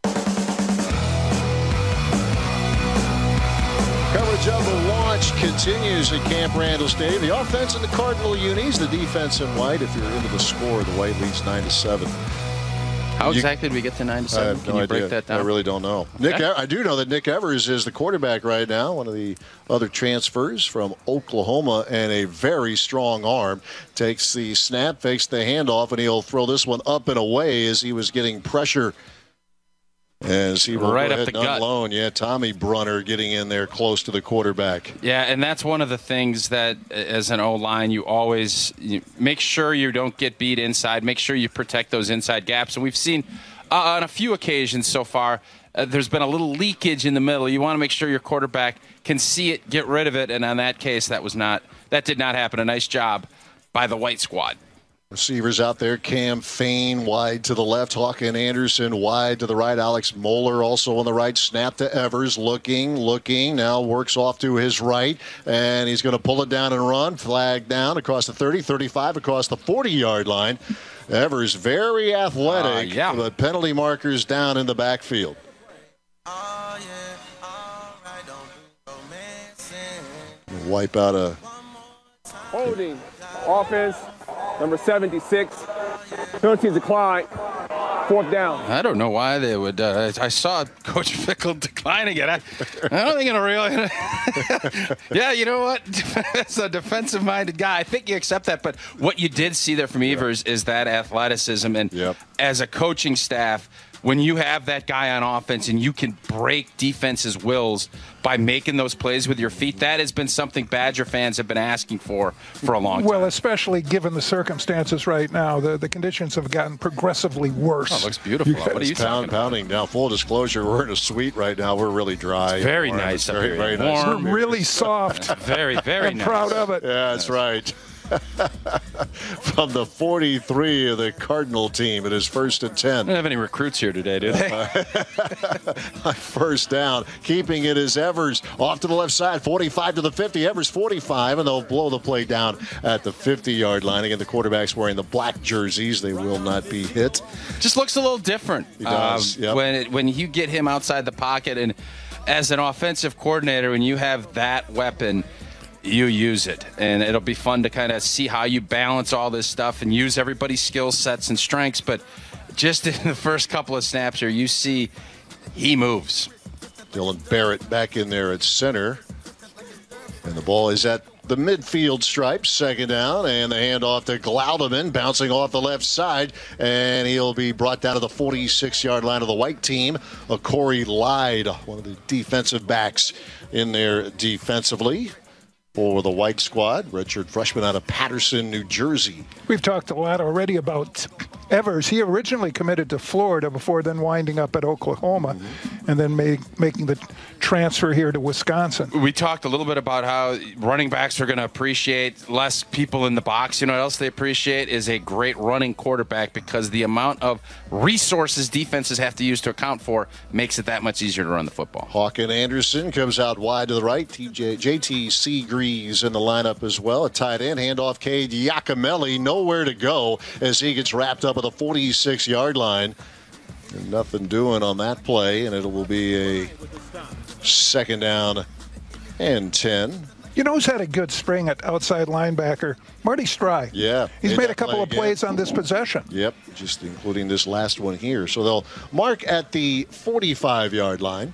[SPEAKER 7] Coverage of the launch continues at Camp Randall Stadium. The offense in the Cardinal unis, the defense in white. If you're into the score, the white leads 9-7.
[SPEAKER 9] How exactly did we get to 9-7? Can you break that down?
[SPEAKER 7] I really don't know. Okay. I do know that Nick Evers is the quarterback right now, one of the other transfers from Oklahoma, and a very strong arm. Takes the snap, fakes the handoff, and he'll throw this one up and away as he was getting pressure As he will
[SPEAKER 9] right
[SPEAKER 7] go
[SPEAKER 9] up
[SPEAKER 7] ahead
[SPEAKER 9] the
[SPEAKER 7] and
[SPEAKER 9] gut.
[SPEAKER 7] unload. Yeah, Tommy Brunner getting in there close to the quarterback.
[SPEAKER 9] Yeah, and that's one of the things that, as an O-line, you make sure you don't get beat inside. Make sure you protect those inside gaps. And we've seen on a few occasions so far, there's been a little leakage in the middle. You want to make sure your quarterback can see it, get rid of it. And on that case, that did not happen. A nice job by the White squad.
[SPEAKER 7] Receivers out there, Cam Fain wide to the left, Hawken Anderson wide to the right, Alex Moeller also on the right, snap to Evers, looking, now works off to his right, and he's going to pull it down and run, flag down across the 30, 35, across the 40-yard line. Evers very athletic, but penalty markers down in the backfield. Wipe out a...
[SPEAKER 16] Holding, offense. Number 76, penalty decline, 4th down.
[SPEAKER 9] I don't know why they would. I saw Coach Fickle decline again. I don't think it'll really. Yeah, you know what? As a defensive-minded guy, I think you accept that. But what you did see there from Evers is that athleticism. And as a coaching staff, when you have that guy on offense and you can break defenses' wills by making those plays with your feet, that has been something Badger fans have been asking for a long time.
[SPEAKER 10] Well, especially given the circumstances right now, the conditions have gotten progressively worse.
[SPEAKER 9] Oh, it looks beautiful. What are you talking about?
[SPEAKER 7] Pounding. Now, full disclosure, we're in a suite right now. We're really dry.
[SPEAKER 9] It's very nice up here.
[SPEAKER 7] Very nice.
[SPEAKER 10] We're really soft.
[SPEAKER 9] Very, very
[SPEAKER 10] I'm
[SPEAKER 9] nice.
[SPEAKER 10] proud of it.
[SPEAKER 7] Yeah, that's right. From the 43 of the Cardinal team, it is 1st and 10.
[SPEAKER 9] Don't have any recruits here today, do they?
[SPEAKER 7] First down, keeping it is Evers off to the left side, 45 to the 50. Evers 45, and they'll blow the play down at the 50-yard line. Again, the quarterback's wearing the black jerseys. They will not be hit.
[SPEAKER 9] Just looks a little different.
[SPEAKER 7] He does.
[SPEAKER 9] When you get him outside the pocket, and as an offensive coordinator, when you have that weapon, you use it, and it'll be fun to kind of see how you balance all this stuff and use everybody's skill sets and strengths. But just in the first couple of snaps here, you see he moves.
[SPEAKER 7] Dylan Barrett back in there at center, and the ball is at the midfield stripe, 2nd down, and the handoff to Glaudeman, bouncing off the left side, and he'll be brought down to the 46-yard line of the white team. Corey Lyde, one of the defensive backs in there defensively for the white squad, redshirt freshman out of Patterson, New Jersey.
[SPEAKER 10] We've talked a lot already about Evers. He originally committed to Florida before then winding up at Oklahoma and then making the transfer here to Wisconsin.
[SPEAKER 9] We talked a little bit about how running backs are going to appreciate less people in the box. You know what else they appreciate is a great running quarterback, because the amount of resources defenses have to use to account for makes it that much easier to run the football.
[SPEAKER 7] Hawken Anderson comes out wide to the right. JT Seagrees in the lineup as well. A tight end, handoff Cade Giacomelli, nowhere to go as he gets wrapped up at the 46-yard line. And nothing doing on that play, and it will be a 2nd down and 10.
[SPEAKER 10] You know who's had a good spring at outside linebacker? Marty Stry.
[SPEAKER 7] Yeah.
[SPEAKER 10] He's made a couple of plays on this possession.
[SPEAKER 7] Yep, just including this last one here. So they'll mark at the 45-yard line.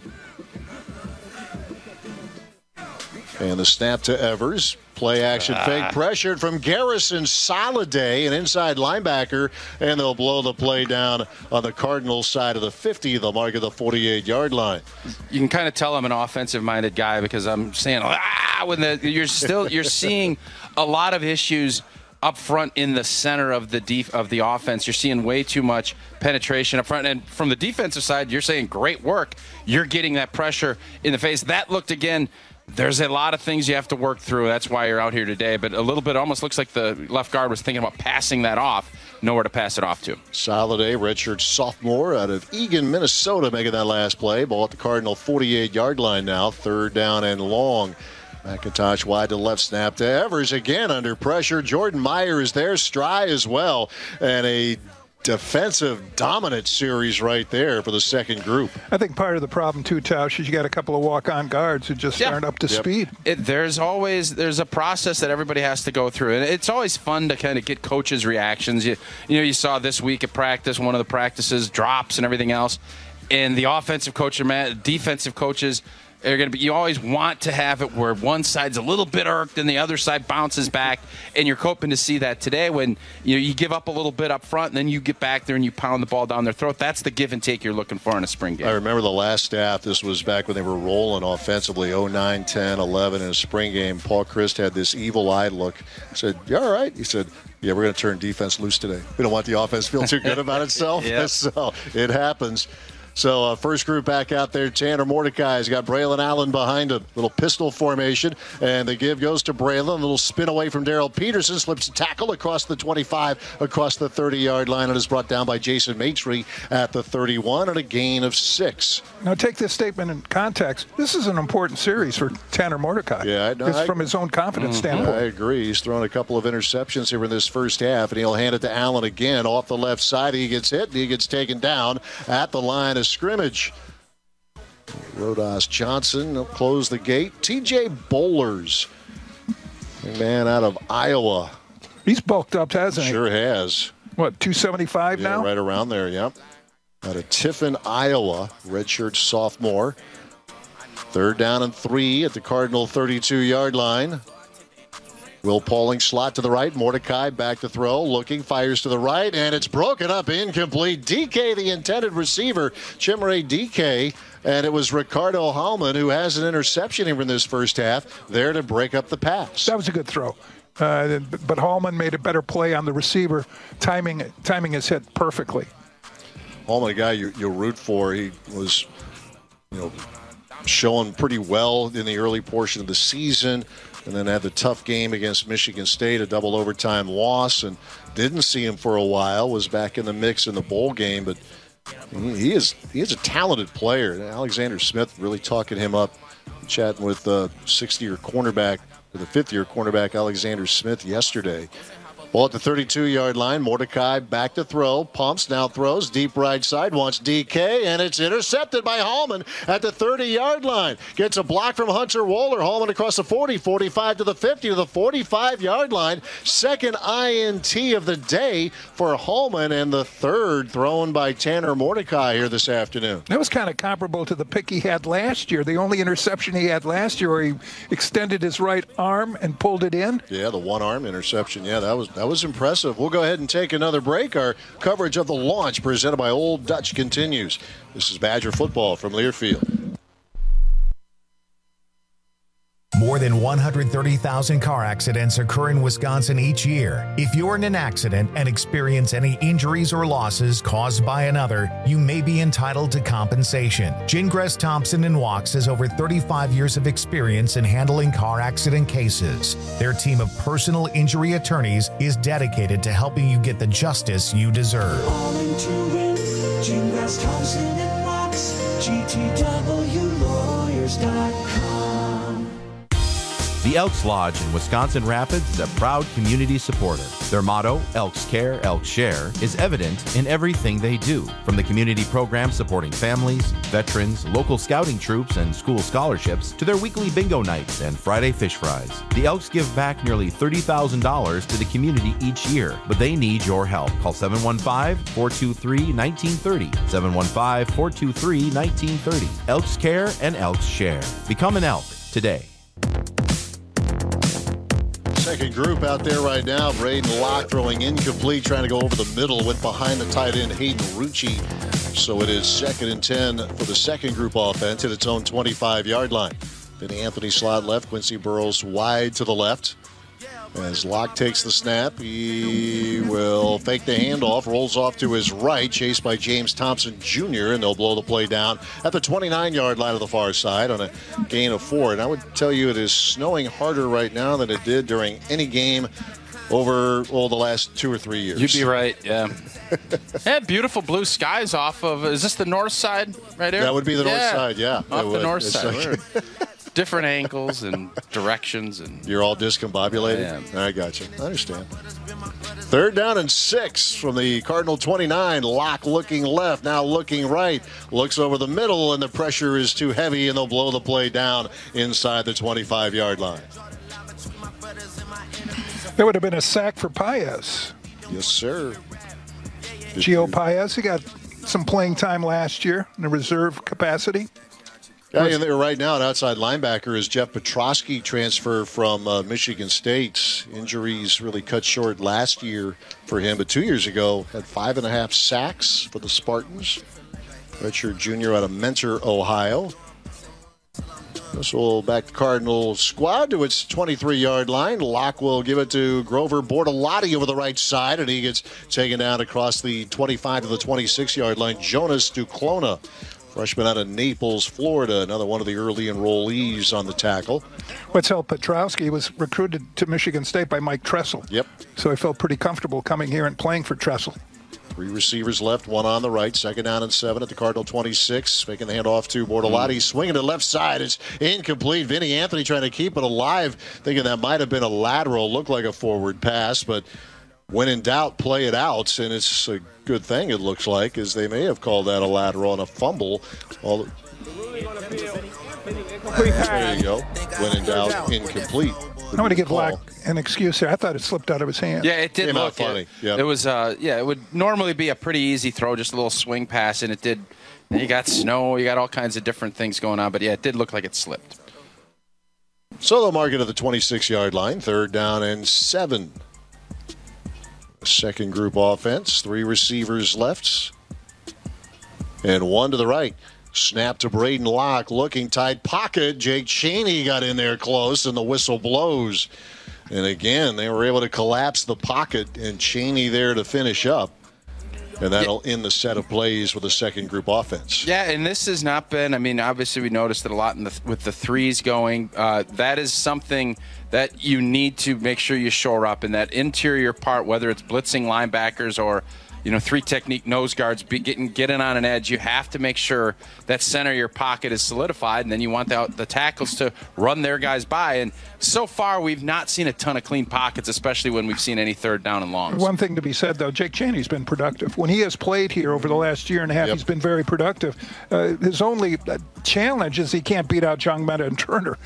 [SPEAKER 7] And the snap to Evers. Play action fake, pressured from Garrison Soliday, an inside linebacker, and they'll blow the play down on the Cardinals side of the 50, the mark of the 48-yard line.
[SPEAKER 9] You can kind of tell I'm an offensive-minded guy because I'm saying, when you're seeing a lot of issues up front in the center of the offense. You're seeing way too much penetration up front, and from the defensive side, you're saying great work. You're getting that pressure in the face. That looked again. There's a lot of things you have to work through. That's why you're out here today. But a little bit almost looks like the left guard was thinking about passing that off. Nowhere to pass it off to.
[SPEAKER 7] Soliday, redshirt sophomore out of Eagan, Minnesota, making that last play. Ball at the Cardinal 48-yard line now. 3rd down and long. McIntosh wide to left, snap to Evers again under pressure. Jordan Meyer is there. Stry as well. And a defensive dominant series right there for the second group.
[SPEAKER 10] I think part of the problem too, Tausch, is you got a couple of walk-on guards who just aren't up to speed.
[SPEAKER 9] There's a process that everybody has to go through, and it's always fun to kind of get coaches' reactions. You saw this week at practice, one of the practices drops and everything else, and the offensive coach and defensive coaches are going to be. You always want to have it where one side's a little bit irked and the other side bounces back, and you're hoping to see that today when you give up a little bit up front and then you get back there and you pound the ball down their throat. That's the give and take you're looking for in a spring game.
[SPEAKER 7] I remember the last half. This was back when they were rolling offensively, 09, 10, 11 in a spring game. Paul Chryst had this evil-eyed look. I said, "You all right?" He said, "Yeah, we're going to turn defense loose today. We don't want the offense to feel too good about itself."
[SPEAKER 9] Yep.
[SPEAKER 7] So it happens. So first group back out there, Tanner Mordecai's got Braylon Allen behind a little pistol formation, and the give goes to Braylon. A little spin away from Daryl Peterson, slips a tackle across the 25, across the 30-yard line, and is brought down by Jason Maitre at the 31 and a gain of 6.
[SPEAKER 10] Now take this statement in context. This is an important series for Tanner Mordecai.
[SPEAKER 7] Yeah,
[SPEAKER 10] Just from his own confidence standpoint.
[SPEAKER 7] I agree. He's thrown a couple of interceptions here in this first half, and he'll hand it to Allen again off the left side. He gets hit, and he gets taken down at the line of scrimmage. Rodas Johnson will close the gate. TJ Bowlers, a man out of Iowa.
[SPEAKER 10] He's bulked up, hasn't he?
[SPEAKER 7] Sure has.
[SPEAKER 10] What, 275 now?
[SPEAKER 7] Right around there, yep. Out of Tiffin, Iowa, redshirt sophomore. 3rd down and 3 at the Cardinal 32-yard line. Will Pauling slot to the right. Mordecai back to throw. Looking, fires to the right, and it's broken up, incomplete. DK, the intended receiver, Chimere DK, and it was Ricardo Hallman who has an interception here in this first half, there to break up the pass.
[SPEAKER 10] That was a good throw. But Hallman made a better play on the receiver, timing his hit perfectly.
[SPEAKER 7] Hallman, a guy you'll root for. He was, showing pretty well in the early portion of the season, and then had the tough game against Michigan State, a double overtime loss, and didn't see him for a while, was back in the mix in the bowl game, but he is a talented player. Alexander Smith really talking him up, chatting with the 6th-year cornerback, or the 5th-year cornerback Alexander Smith yesterday. Ball at the 32-yard line. Mordecai back to throw. Pumps, now throws. Deep right side. Wants DK, and it's intercepted by Hallman at the 30-yard line. Gets a block from Hunter Wohler. Hallman across the 40, 45 to the 50 to the 45-yard line. Second INT of the day for Hallman, and the third thrown by Tanner Mordecai here this afternoon.
[SPEAKER 10] That was kind of comparable to the pick he had last year. The only interception he had last year where he extended his right arm and pulled it in.
[SPEAKER 7] Yeah, the one-arm interception. Yeah, that was impressive. We'll go ahead and take another break. Our coverage of the launch presented by Old Dutch continues. This is Badger football from Learfield.
[SPEAKER 11] More than 130,000 car accidents occur in Wisconsin each year. If you're in an accident and experience any injuries or losses caused by another, you may be entitled to compensation. Gingras Thompson & Walks has over 35 years of experience in handling car accident cases. Their team of personal injury attorneys is dedicated to helping you get the justice you deserve.
[SPEAKER 17] All in to win. Gingras Thompson & Walks. GTWlawyers.com.
[SPEAKER 18] The Elks Lodge in Wisconsin Rapids is a proud community supporter. Their motto, Elks Care, Elks Share, is evident in everything they do. From the community programs supporting families, veterans, local scouting troops, and school scholarships, to their weekly bingo nights and Friday fish fries. The Elks give back nearly $30,000 to the community each year, but they need your help. Call 715-423-1930. 715-423-1930. Elks Care and Elks Share. Become an Elk today.
[SPEAKER 7] Second group out there right now. Braden Locke throwing incomplete, trying to go over the middle, went behind the tight end Hayden Rucci. So it is 2nd and 10 for the second group offense at its own 25-yard line. Then Anthony slot left, Quincy Burrows wide to the left. As Locke takes the snap, he will fake the handoff, rolls off to his right, chased by James Thompson Jr., and they'll blow the play down at the 29-yard line of the far side on a gain of 4. And I would tell you it is snowing harder right now than it did during any game over the last 2 or 3 years.
[SPEAKER 9] You'd be right, yeah. Had beautiful blue skies off of, is this the north side right there?
[SPEAKER 7] That would be the north side, yeah.
[SPEAKER 9] Off the north side. Different angles and directions. And
[SPEAKER 7] you're all discombobulated? I got you. I understand. 3rd down and 6 from the Cardinal 29. Locke looking left, now looking right. Looks over the middle, and the pressure is too heavy, and they'll blow the play down inside the 25-yard line.
[SPEAKER 10] There would have been a sack for Paez.
[SPEAKER 7] Yes, sir.
[SPEAKER 10] Gio Paez, he got some playing time last year in the reserve capacity.
[SPEAKER 7] Yeah, and there right now, an outside linebacker is Jeff Petrosky, transfer from Michigan State. Injuries really cut short last year for him, but 2 years ago had 5.5 sacks for the Spartans. Redshirt junior out of Mentor, Ohio. This will back the Cardinal squad to its 23-yard line. Locke will give it to Grover Bortolotti over the right side, and he gets taken down across the 25 to the 26-yard line. Jonas Duclona, freshman out of Naples, Florida, another one of the early enrollees on the tackle.
[SPEAKER 10] Wetzel Petrowski was recruited to Michigan State by Mike Tressel.
[SPEAKER 7] Yep.
[SPEAKER 10] So he felt pretty comfortable coming here and playing for Tressel.
[SPEAKER 7] 3 receivers left, 1 on the right. Second down and 7 at the Cardinal 26. Making the handoff to Bortolotti. Swinging to the left side. It's incomplete. Vinny Anthony trying to keep it alive, thinking that might have been a lateral. Looked like a forward pass, but when in doubt, play it out. And it's a good thing, it looks like, as they may have called that a lateral and a fumble. There you go. When in doubt, incomplete.
[SPEAKER 10] I'm going to give Locke an excuse here. I thought it slipped out of his hand.
[SPEAKER 9] Yeah, it did look
[SPEAKER 7] funny.
[SPEAKER 9] It was, it would normally be a pretty easy throw, just a little swing pass, and it did. You got snow, you got all kinds of different things going on, but yeah, it did look like it slipped.
[SPEAKER 7] So they'll mark it at the 26-yard line. 3rd down and 7. Second group offense. 3 receivers left. And 1 to the right. Snap to Braden Locke, looking tight pocket. Jake Chaney got in there close, and the whistle blows. And again, they were able to collapse the pocket, and Chaney there to finish up. And that'll end the set of plays with the second group offense.
[SPEAKER 9] Yeah, and this has not been, I mean, obviously we noticed it a lot with the threes going. That is something that you need to make sure you shore up in that interior part, whether it's blitzing linebackers or, 3 technique nose guards getting on an edge. You have to make sure that center of your pocket is solidified, and then you want the tackles to run their guys by. And so far, we've not seen a ton of clean pockets, especially when we've seen any 3rd down and longs.
[SPEAKER 10] One thing to be said, though, Jake Chaney's been productive. When he has played here over the last year and a half, he's been very productive. His only challenge is he can't beat out John Meta and Turner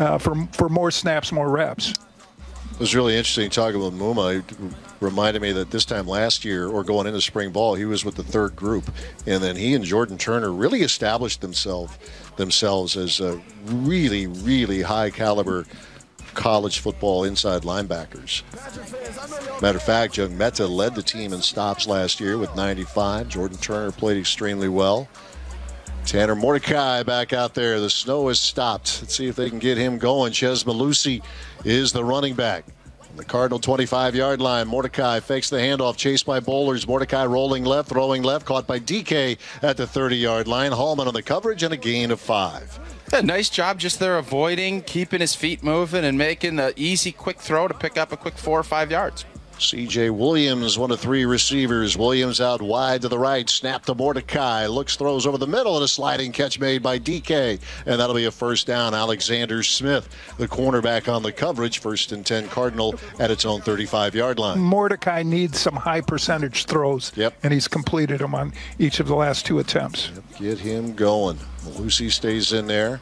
[SPEAKER 10] for more snaps, more reps.
[SPEAKER 7] It was really interesting talking with Muma. It reminded me that this time last year, or going into spring ball, he was with the 3rd group. And then he and Jordan Turner really established themselves as a really, really high-caliber college football inside linebackers. Matter of fact, Young Meta led the team in stops last year with 95. Jordan Turner played extremely well. Tanner Mordecai back out there. The snow has stopped. Let's see if they can get him going. Ches Malusi is the running back. On the Cardinal 25-yard line, Mordecai fakes the handoff, chased by Bowlers. Mordecai rolling left, throwing left, caught by DK at the 30-yard line. Hallman on the coverage and a gain of 5.
[SPEAKER 9] Yeah, nice job just there avoiding, keeping his feet moving, and making the easy, quick throw to pick up a quick 4 or 5 yards.
[SPEAKER 7] C.J. Williams, one of 3 receivers. Williams out wide to the right. Snap to Mordecai. Looks, throws over the middle, and a sliding catch made by DK. And that'll be a 1st down. Alexander Smith, the cornerback on the coverage. 1st and 10 Cardinal at its own 35-yard line.
[SPEAKER 10] Mordecai needs some high percentage throws. And he's completed them on each of the last 2 attempts.
[SPEAKER 7] Get him going. Malusi stays in there.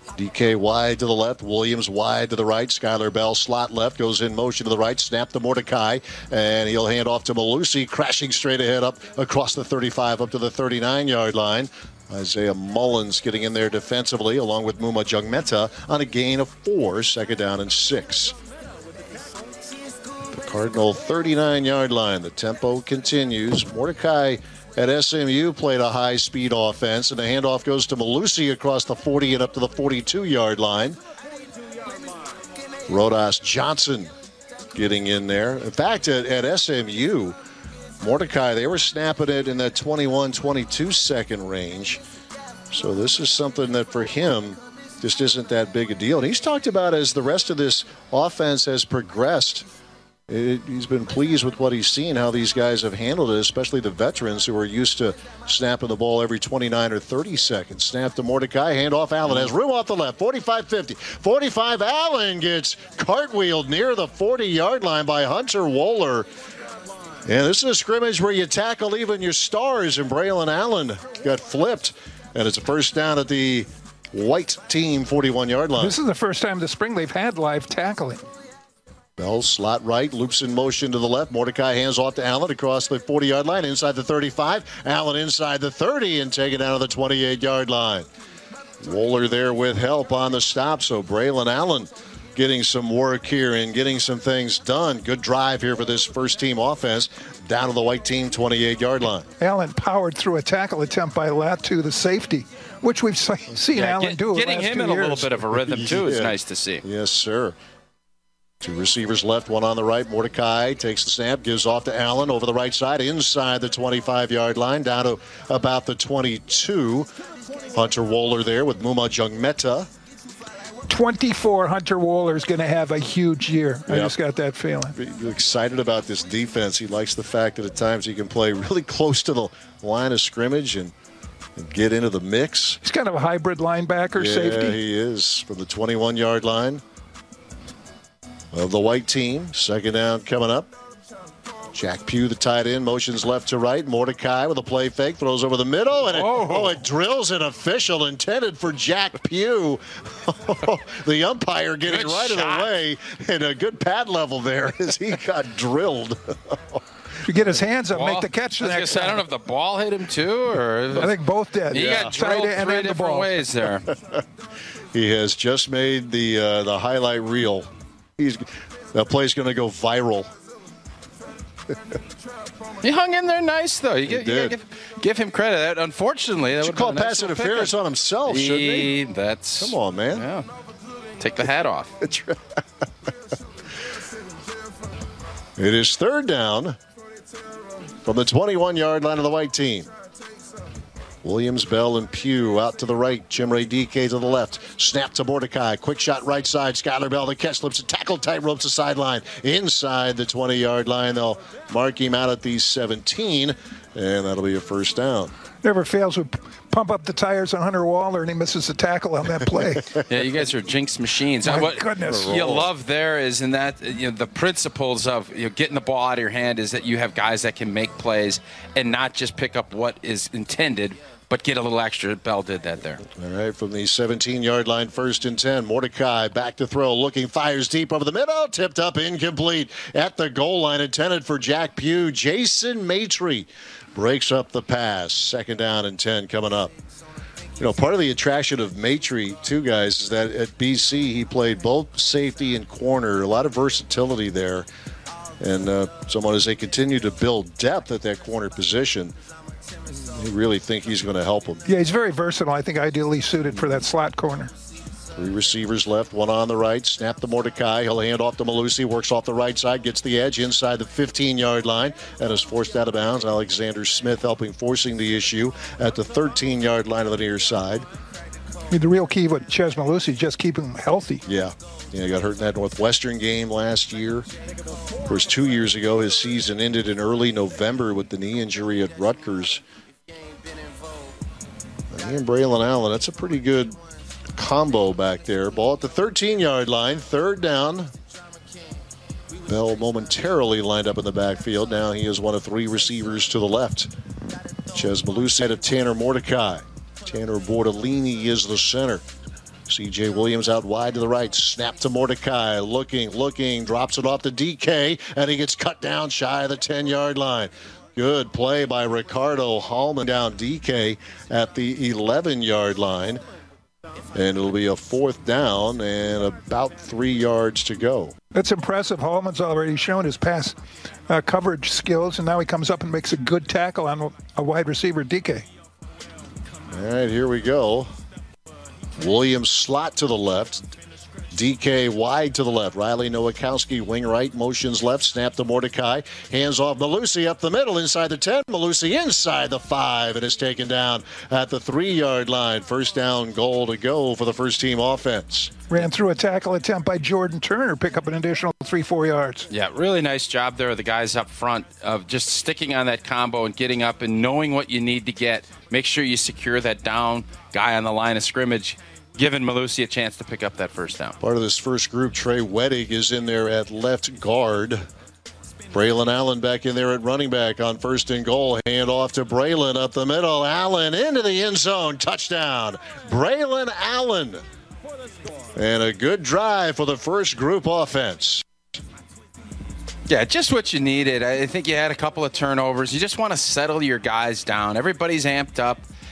[SPEAKER 7] DK wide to the left, Williams wide to the right, Skylar Bell slot left, goes in motion to the right, snap to Mordecai, and he'll hand off to Malusi, crashing straight ahead up across the 35 up to the 39-yard line. Isaiah Mullins getting in there defensively along with Muma Jungmeta on a gain of 4, 2nd down and 6. The Cardinal 39-yard line, the tempo continues. Mordecai at SMU played a high-speed offense, and the handoff goes to Malusi across the 40 and up to the 42-yard line. Rodas Johnson getting in there. In fact, at SMU, Mordecai, they were snapping it in that 21-22 second range. So this is something that for him just isn't that big a deal. And he's talked about as the rest of this offense has progressed, he's been pleased with what he's seen, how these guys have handled it, especially the veterans who are used to snapping the ball every 29 or 30 seconds. Snap to Mordecai, handoff Allen, has room off the left, 45-50. 45, Allen gets cartwheeled near the 40-yard line by Hunter Wohler. And this is a scrimmage where you tackle even your stars, and Braylon Allen got flipped. And it's a 1st down at the white team 41-yard line.
[SPEAKER 10] This is the first time this spring they've had live tackling.
[SPEAKER 7] Bell slot right, loops in motion to the left. Mordecai hands off to Allen across the 40-yard line, inside the 35. Allen inside the 30 and taken down to the 28-yard line. Wohler there with help on the stop, so Braylon Allen getting some work here and getting some things done. Good drive here for this first-team offense down to the white team 28-yard line.
[SPEAKER 10] Allen powered through a tackle attempt by Latu, the safety, which we've seen Allen do.
[SPEAKER 9] Getting him in a little bit of a rhythm, too, is nice to see.
[SPEAKER 7] Yes, sir. Two receivers left, one on the right. Mordecai takes the snap, gives off to Allen over the right side, inside the 25-yard line, down to about the 22. Hunter Wohler there with Muma Jungmeta.
[SPEAKER 10] 24, Hunter Wohler is going to have a huge year. I just got that feeling.
[SPEAKER 7] Excited about this defense. He likes the fact that at times he can play really close to the line of scrimmage and get into the mix.
[SPEAKER 10] He's kind of a hybrid linebacker, safety.
[SPEAKER 7] Yeah, he is, from the 21-yard line of the white team. Second down coming up. Jack Pugh, the tight end, motions left to right. Mordecai with a play fake, throws over the middle, and it drills an official intended for Jack Pugh. The umpire getting
[SPEAKER 9] good
[SPEAKER 7] right
[SPEAKER 9] shot.
[SPEAKER 7] in the way, and a good pad level there as he got drilled.
[SPEAKER 10] To get his hands up, make the catch.
[SPEAKER 9] I don't know if the ball hit him too, or
[SPEAKER 10] I think both did.
[SPEAKER 9] He got drilled three different ways there.
[SPEAKER 7] He has just made the highlight reel. That play's going to go viral.
[SPEAKER 9] He hung in there nice, though. You give him credit. Unfortunately, that
[SPEAKER 7] should call pass interference on himself, shouldn't he?
[SPEAKER 9] Come
[SPEAKER 7] on, man.
[SPEAKER 9] Yeah. Take the hat off.
[SPEAKER 7] It is third down from the 21-yard line of the white team. Williams, Bell, and Pugh out to the right. Chimere DK to the left. Snap to Mordecai. Quick shot right side. Skylar Bell, the catch, slips a tackle, tight ropes the sideline. Inside the 20-yard line, they'll mark him out at the 17, and that'll be a first down.
[SPEAKER 10] Never fails to pump up the tires on Hunter Wohler, and he misses the tackle on that play.
[SPEAKER 9] Yeah, you guys are jinx machines.
[SPEAKER 10] My goodness.
[SPEAKER 9] What you love there is in that the principles of getting the ball out of your hand is that you have guys that can make plays and not just pick up what is intended, but get a little extra. Bell did that there.
[SPEAKER 7] All right, from the 17-yard line, 1st and 10. Mordecai back to throw, looking, fires deep over the middle, tipped up, incomplete. At the goal line, intended for Jack Pugh. Jason Maitre breaks up the pass. 2nd down and 10 coming up. Part of the attraction of Maitre, too, guys, is that at BC he played both safety and corner. A lot of versatility there. And someone, as they continue to build depth at that corner position, you really think he's going to help him.
[SPEAKER 10] Yeah, he's very versatile. I think ideally suited for that slot corner.
[SPEAKER 7] 3 receivers left, one on the right. Snap to Mordecai. He'll hand off to Malusi. Works off the right side, gets the edge inside the 15-yard line, and is forced out of bounds. Alexander Smith forcing the issue at the 13-yard line of the near side.
[SPEAKER 10] I mean, the real key with Chez Malusi is just keeping him healthy.
[SPEAKER 7] Yeah, he got hurt in that Northwestern game last year. Of course, 2 years ago, his season ended in early November with the knee injury at Rutgers. He and Braylon Allen, that's a pretty good combo back there. Ball at the 13-yard line, 3rd down. Bell momentarily lined up in the backfield. Now he is one of 3 receivers to the left. Chez Malusi ahead of Tanner Mordecai. Tanner Bordolini is the center. C.J. Williams out wide to the right. Snap to Mordecai. Looking, drops it off to DK, and he gets cut down shy of the 10-yard line. Good play by Ricardo Hallman down DK at the 11-yard line. And it'll be a 4th down and about 3 yards to go.
[SPEAKER 10] That's impressive. Hallman's already shown his pass coverage skills, and now he comes up and makes a good tackle on a wide receiver, DK.
[SPEAKER 7] All right, here we go. Williams slot to the left. DK wide to the left. Riley Nowakowski, wing right, motions left, snap to Mordecai. Hands off Malusi up the middle, inside the 10. Malusi inside the 5, and is taken down at the 3-yard line. 1st down, goal to go for the first-team offense.
[SPEAKER 10] Ran through a tackle attempt by Jordan Turner, pick up an additional 3-4 yards.
[SPEAKER 9] Yeah, really nice job there of the guys up front of just sticking on that combo and getting up and knowing what you need to get. Make sure you secure that down guy on the line of scrimmage, giving Malusi a chance to pick up that 1st down.
[SPEAKER 7] Part of this first group, Trey Wettig is in there at left guard. Braylon Allen back in there at running back on 1st and goal. Hand off to Braylon up the middle. Allen into the end zone. Touchdown. Braylon Allen. And a good drive for the first group offense.
[SPEAKER 9] Yeah, just what you needed. I think you had a couple of turnovers. You just want to settle your guys down. Everybody's amped up.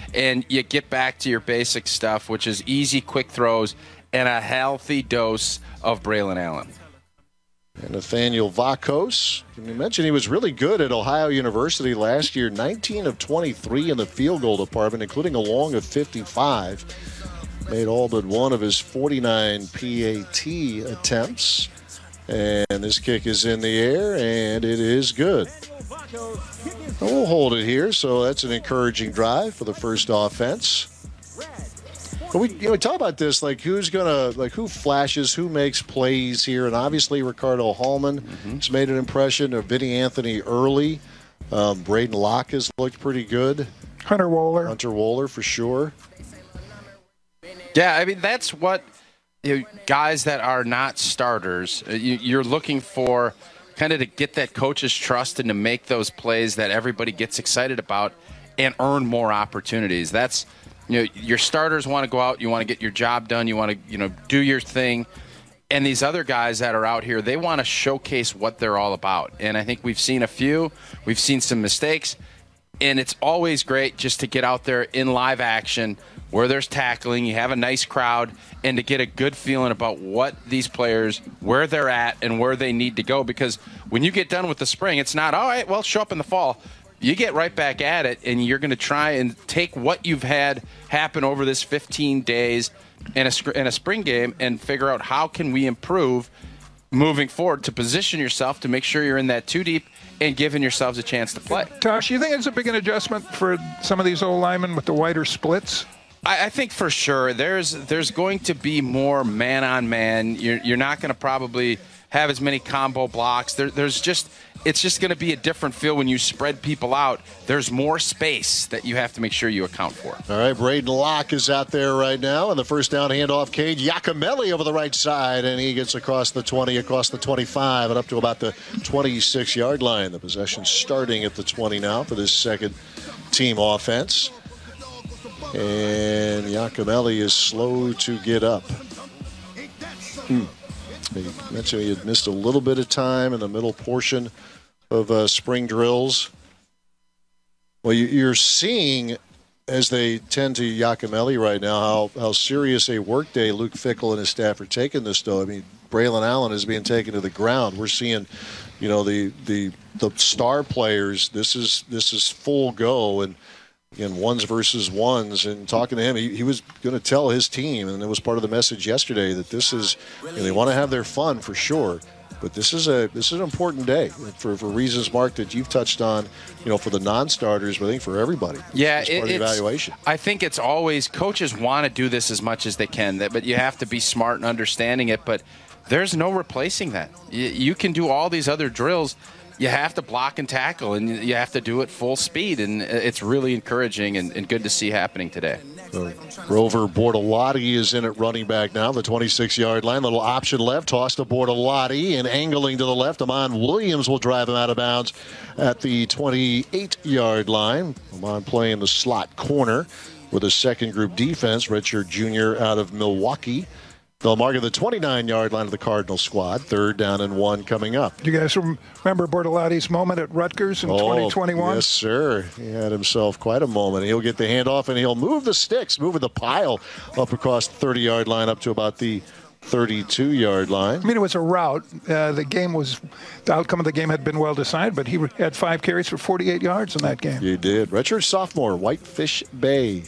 [SPEAKER 9] and you get back to your basic stuff, which is easy, quick throws and a healthy dose of Braylon Allen.
[SPEAKER 7] And Nathaniel Vakos, you mentioned he was really good at Ohio University last year, 19 of 23 in the field goal department, including a long of 55. Made all but one of his 49 PAT attempts. And this kick is in the air, and it is good. We'll hold it here, so that's an encouraging drive for the first offense. But we talk about this, like who flashes, who makes plays here, and obviously Ricardo Hallman has made an impression. Of Vinny Anthony early, Braden Locke has looked pretty good.
[SPEAKER 10] Hunter Wohler
[SPEAKER 7] for sure.
[SPEAKER 9] Yeah, I mean that's what guys that are not starters, you're looking for, kind of to get that coach's trust and to make those plays that everybody gets excited about and earn more opportunities. That's. Your starters want to go out, you want to get your job done, you want to, do your thing. And these other guys that are out here, they want to showcase what they're all about. And I think we've seen a few. We've seen some mistakes. And it's always great just to get out there in live action where there's tackling, you have a nice crowd, and to get a good feeling about what these players, where they're at and where they need to go. Because when you get done with the spring, it's not, all right, well, show up in the fall. You get right back at it, and you're going to try and take what you've had happen over this 15 days in a spring game and figure out how can we improve moving forward to position yourself to make sure you're in that 2 deep and giving yourselves a chance to play.
[SPEAKER 10] Tosh, you think it's a big adjustment for some of these old linemen with the wider splits?
[SPEAKER 9] I think for sure there's going to be more man-on-man. You're not going to probably have as many combo blocks. It's just going to be a different feel when you spread people out. There's more space that you have to make sure you account for.
[SPEAKER 7] All right, Braden Locke is out there right now, and the first down handoff, Cade Giacomelli over the right side, and he gets across the 20, across the 25, and up to about the 26-yard line. The possession starting at the 20 now for this second team offense. And Giacomelli is slow to get up. He mentioned he had missed a little bit of time in the middle portion of spring drills. Well, you're seeing, as they tend to Giacomelli right now, how serious a workday Luke Fickell and his staff are taking this, though. I mean, Braylon Allen is being taken to the ground. We're seeing, the star players. This is full go, and again, ones versus ones. And talking to him, he was going to tell his team, and it was part of the message yesterday, that this is, they want to have their fun for sure, but this is an important day for reasons, Mark, that you've touched on, for the non-starters, but I think for everybody.
[SPEAKER 9] Yeah,
[SPEAKER 7] it's part of the evaluation.
[SPEAKER 9] I think it's always, coaches want to do this as much as they can, but you have to be smart in understanding it, but there's no replacing that. You can do all these other drills. You have to block and tackle, and you have to do it full speed, and it's really encouraging and good to see happening today.
[SPEAKER 7] So Grover Bortolotti is in at running back now, the 26-yard line. Little option left, toss to Bortolotti, and angling to the left. Amon Williams will drive him out of bounds at the 28-yard line. Amon playing the slot corner with a second-group defense, redshirt junior out of Milwaukee. They'll mark at the 29-yard line of the Cardinal squad. 3rd down and 1 coming up.
[SPEAKER 10] Do you guys remember Bortolotti's moment at Rutgers in 2021?
[SPEAKER 7] Yes, sir. He had himself quite a moment. He'll get the handoff, and he'll move the sticks, moving the pile up across the 30-yard line up to about the 32-yard line.
[SPEAKER 10] I mean, it was a rout. The outcome of the game had been well decided, but he had 5 carries for 48 yards in that game.
[SPEAKER 7] He did. Redshirt sophomore, Whitefish Bay.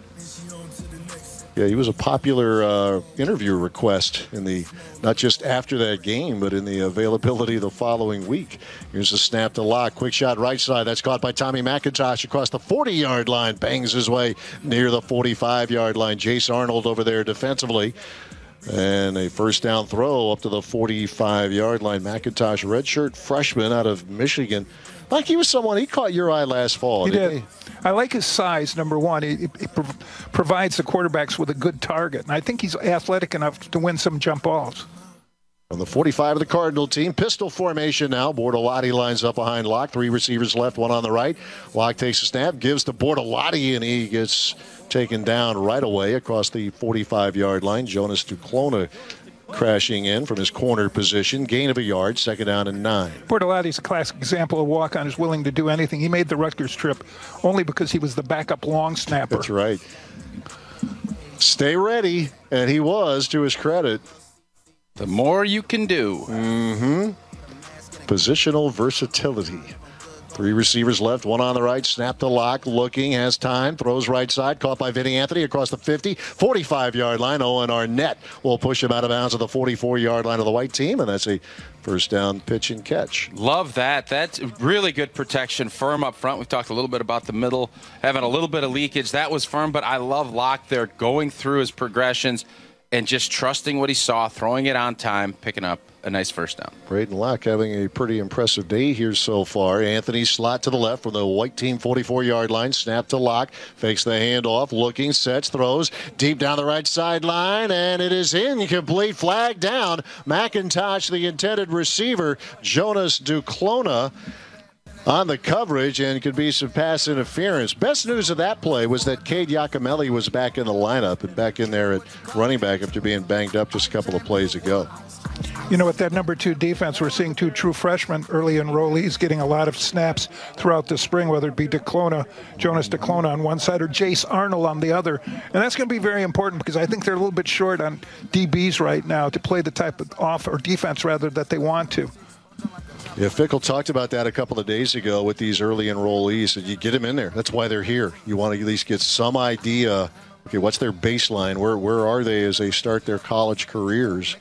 [SPEAKER 7] Yeah, he was a popular interview request in the, not just after that game, but in the availability the following week. Here's a snap to Locke. Quick shot right side. That's caught by Tommy McIntosh across the 40-yard line. Bangs his way near the 45-yard line. Jace Arnold over there defensively. And a first down throw up to the 45-yard line. McIntosh, redshirt freshman out of Michigan. Like he was someone, he caught your eye last fall.
[SPEAKER 10] He did. I like his size, number one. He provides the quarterbacks with a good target. And I think he's athletic enough to win some jump balls.
[SPEAKER 7] On the 45 of the Cardinal team, pistol formation now. Bortolotti lines up behind Locke. 3 receivers left, 1 on the right. Locke takes a snap, gives to Bortolotti, and he gets taken down right away across the 45-yard line. Jonas Duclona crashing in from his corner position. Gain of a yard, 2nd down and 9.
[SPEAKER 10] Bortolotti's a classic example of walk-on who's willing to do anything. He made the Rutgers trip only because he was the backup long snapper.
[SPEAKER 7] That's right. Stay ready, and he was, to his credit.
[SPEAKER 9] The more you can do.
[SPEAKER 7] Mm-hmm. Positional versatility. 3 receivers left, 1 on the right, snap to Locke, looking, has time, throws right side, caught by Vinny Anthony across the 50, 45-yard line. Owen Arnett will push him out of bounds at the 44-yard line of the white team, and that's a first down pitch and catch.
[SPEAKER 9] Love that. That's really good protection, firm up front. We've talked a little bit about the middle, having a little bit of leakage. That was firm, but I love Locke there going through his progressions and just trusting what he saw, throwing it on time, picking up a nice first down.
[SPEAKER 7] Braden Locke having a pretty impressive day here so far. Anthony slot to the left from the white team 44-yard line. Snap to Locke. Fakes the handoff. Looking, sets, throws. Deep down the right sideline, and it is incomplete. Flag down. McIntosh, the intended receiver. Jonas Duclona on the coverage, and could be some pass interference. Best news of that play was that Cade Giacomelli was back in the lineup and back in there at running back after being banged up just a couple of plays ago.
[SPEAKER 10] You know, with that number 2 defense, we're seeing 2 true freshmen, early enrollees, getting a lot of snaps throughout the spring, whether it be Jonas Duclona on one side, or Jace Arnold on the other. And that's going to be very important because I think they're a little bit short on DBs right now to play the type of defense rather that they want to.
[SPEAKER 7] Yeah, Fickle talked about that a couple of days ago with these early enrollees, and you get them in there. That's why they're here. You want to at least get some idea, okay, what's their baseline? Where are they as they start their college careers?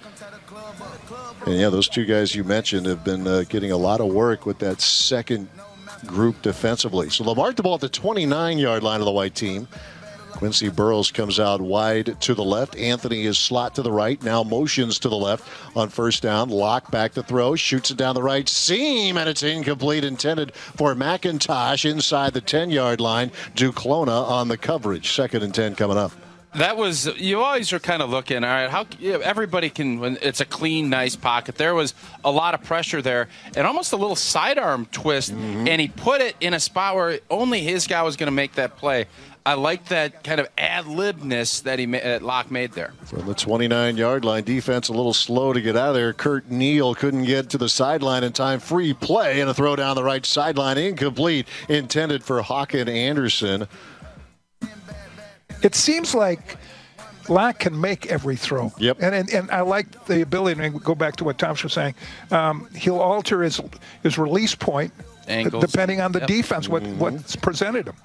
[SPEAKER 7] And, yeah, those 2 guys you mentioned have been getting a lot of work with that second group defensively. So they'll mark the ball at the 29-yard line of the white team. Quincy Burrows comes out wide to the left. Anthony is slot to the right. Now motions to the left on first down. Locke back to throw. Shoots it down the right seam, and it's incomplete. Intended for McIntosh inside the 10-yard line. Duclona on the coverage. 2nd and 10 coming up.
[SPEAKER 9] That was, you always are kind of looking, all right, how everybody can, when it's a clean, nice pocket. There was a lot of pressure there and almost a little sidearm twist, and he put it in a spot where only his guy was going to make that play. I like that kind of ad-libness that Locke made there.
[SPEAKER 7] From the 29-yard line, defense a little slow to get out of there. Kurt Neal couldn't get to the sideline in time. Free play and a throw down the right sideline. Incomplete, intended for Hawken Anderson.
[SPEAKER 10] It seems like Locke can make every throw.
[SPEAKER 7] Yep.
[SPEAKER 10] And I like the ability, and go back to what Thomas was saying, he'll alter his release point
[SPEAKER 9] angles,
[SPEAKER 10] depending on the defense, what's presented him.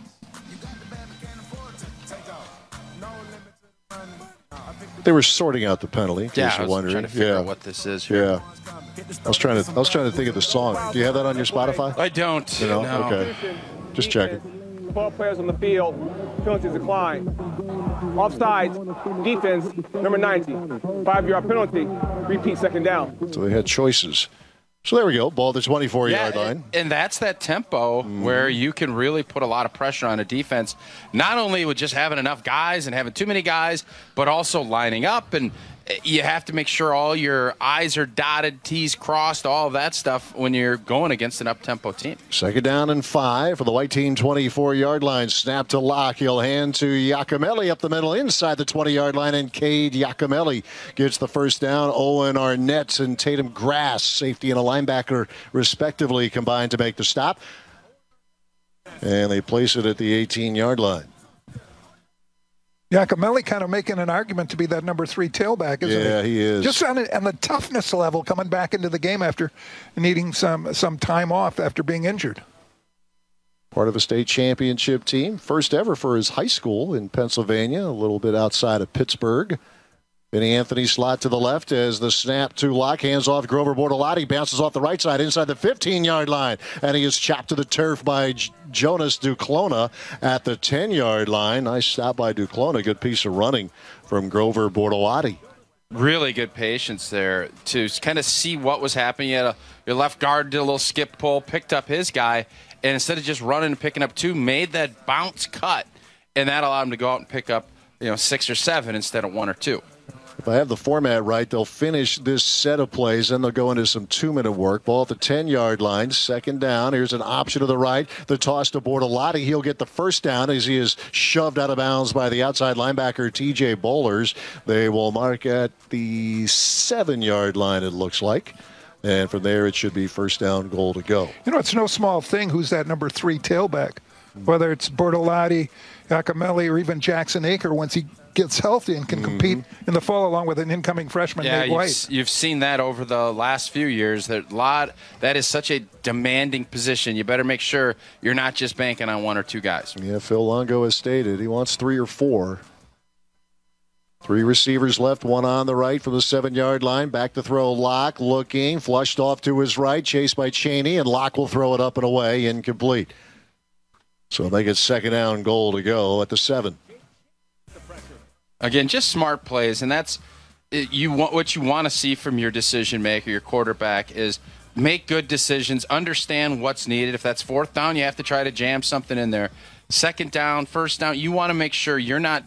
[SPEAKER 7] They were sorting out the penalty. In case
[SPEAKER 9] I
[SPEAKER 7] you're
[SPEAKER 9] was trying to figure out what this is here.
[SPEAKER 7] Yeah. I was trying to think of the song. Do you have that on your Spotify?
[SPEAKER 9] I don't.
[SPEAKER 7] You know?
[SPEAKER 9] No.
[SPEAKER 7] Okay. Just checking.
[SPEAKER 16] 12 players on the field. Penalties decline. Offsides. Defense, number 90. 5-yard penalty. Repeat 2nd down.
[SPEAKER 7] So they had choices. So there we go. Ball at the 24-yard line.
[SPEAKER 9] And that's that tempo where you can really put a lot of pressure on a defense, not only with just having enough guys and having too many guys, but also lining up. And you have to make sure all your I's are dotted, T's crossed, all of that stuff when you're going against an up-tempo team.
[SPEAKER 7] 2nd down and 5 for the white team, 24-yard line. Snap to Locke. He'll hand to Giacomelli up the middle inside the 20-yard line, and Cade Giacomelli gets the first down. Owen Arnett and Tatum Grass, safety and a linebacker, respectively, combined to make the stop. And they place it at the 18-yard line.
[SPEAKER 10] Giacomelli kind of making an argument to be that number 3 tailback, isn't he?
[SPEAKER 7] Yeah, he is.
[SPEAKER 10] Just on the toughness level, coming back into the game after needing some time off after being injured.
[SPEAKER 7] Part of a state championship team. First ever for his high school in Pennsylvania, a little bit outside of Pittsburgh. Vinny Anthony slot to the left as the snap to Locke. Hands off Grover Bortolotti. Bounces off the right side inside the 15-yard line. And he is chopped to the turf by Jonas Duclona at the 10-yard line. Nice stop by Duclona. Good piece of running from Grover Bortolotti.
[SPEAKER 9] Really good patience there to kind of see what was happening. Your left guard did a little skip pull, picked up his guy, and instead of just running and picking up 2, made that bounce cut, and that allowed him to go out and pick up 6 or 7 instead of 1 or 2.
[SPEAKER 7] If I have the format right, they'll finish this set of plays, then they'll go into some 2-minute work. Ball at the 10-yard line, second down. Here's an option to the right. The toss to Bortolotti. He'll get the first down as he is shoved out of bounds by the outside linebacker, T.J. Bowlers. They will mark at the 7-yard line, it looks like. And from there, it should be first down, goal to go.
[SPEAKER 10] You know, it's no small thing who's that number 3 tailback, whether it's Bortolotti, Iacomelli, or even Jackson Aker once he gets healthy and can compete in the fall along with an incoming freshman, Nate White.
[SPEAKER 9] You've seen that over the last few years. That is such a demanding position. You better make sure you're not just banking on 1 or 2 guys.
[SPEAKER 7] Yeah, Phil Longo has stated he wants 3 or 4. 3 receivers left, 1 on the right from the 7-yard line. Back to throw, Locke looking, flushed off to his right, chased by Chaney, and Locke will throw it up and away, incomplete. So they get second down, goal to go at the 7.
[SPEAKER 9] Again, just smart plays, and that's what you want to see from your decision maker, your quarterback, is make good decisions, understand what's needed. If that's 4th down, you have to try to jam something in there. 2nd down, 1st down, you want to make sure you're not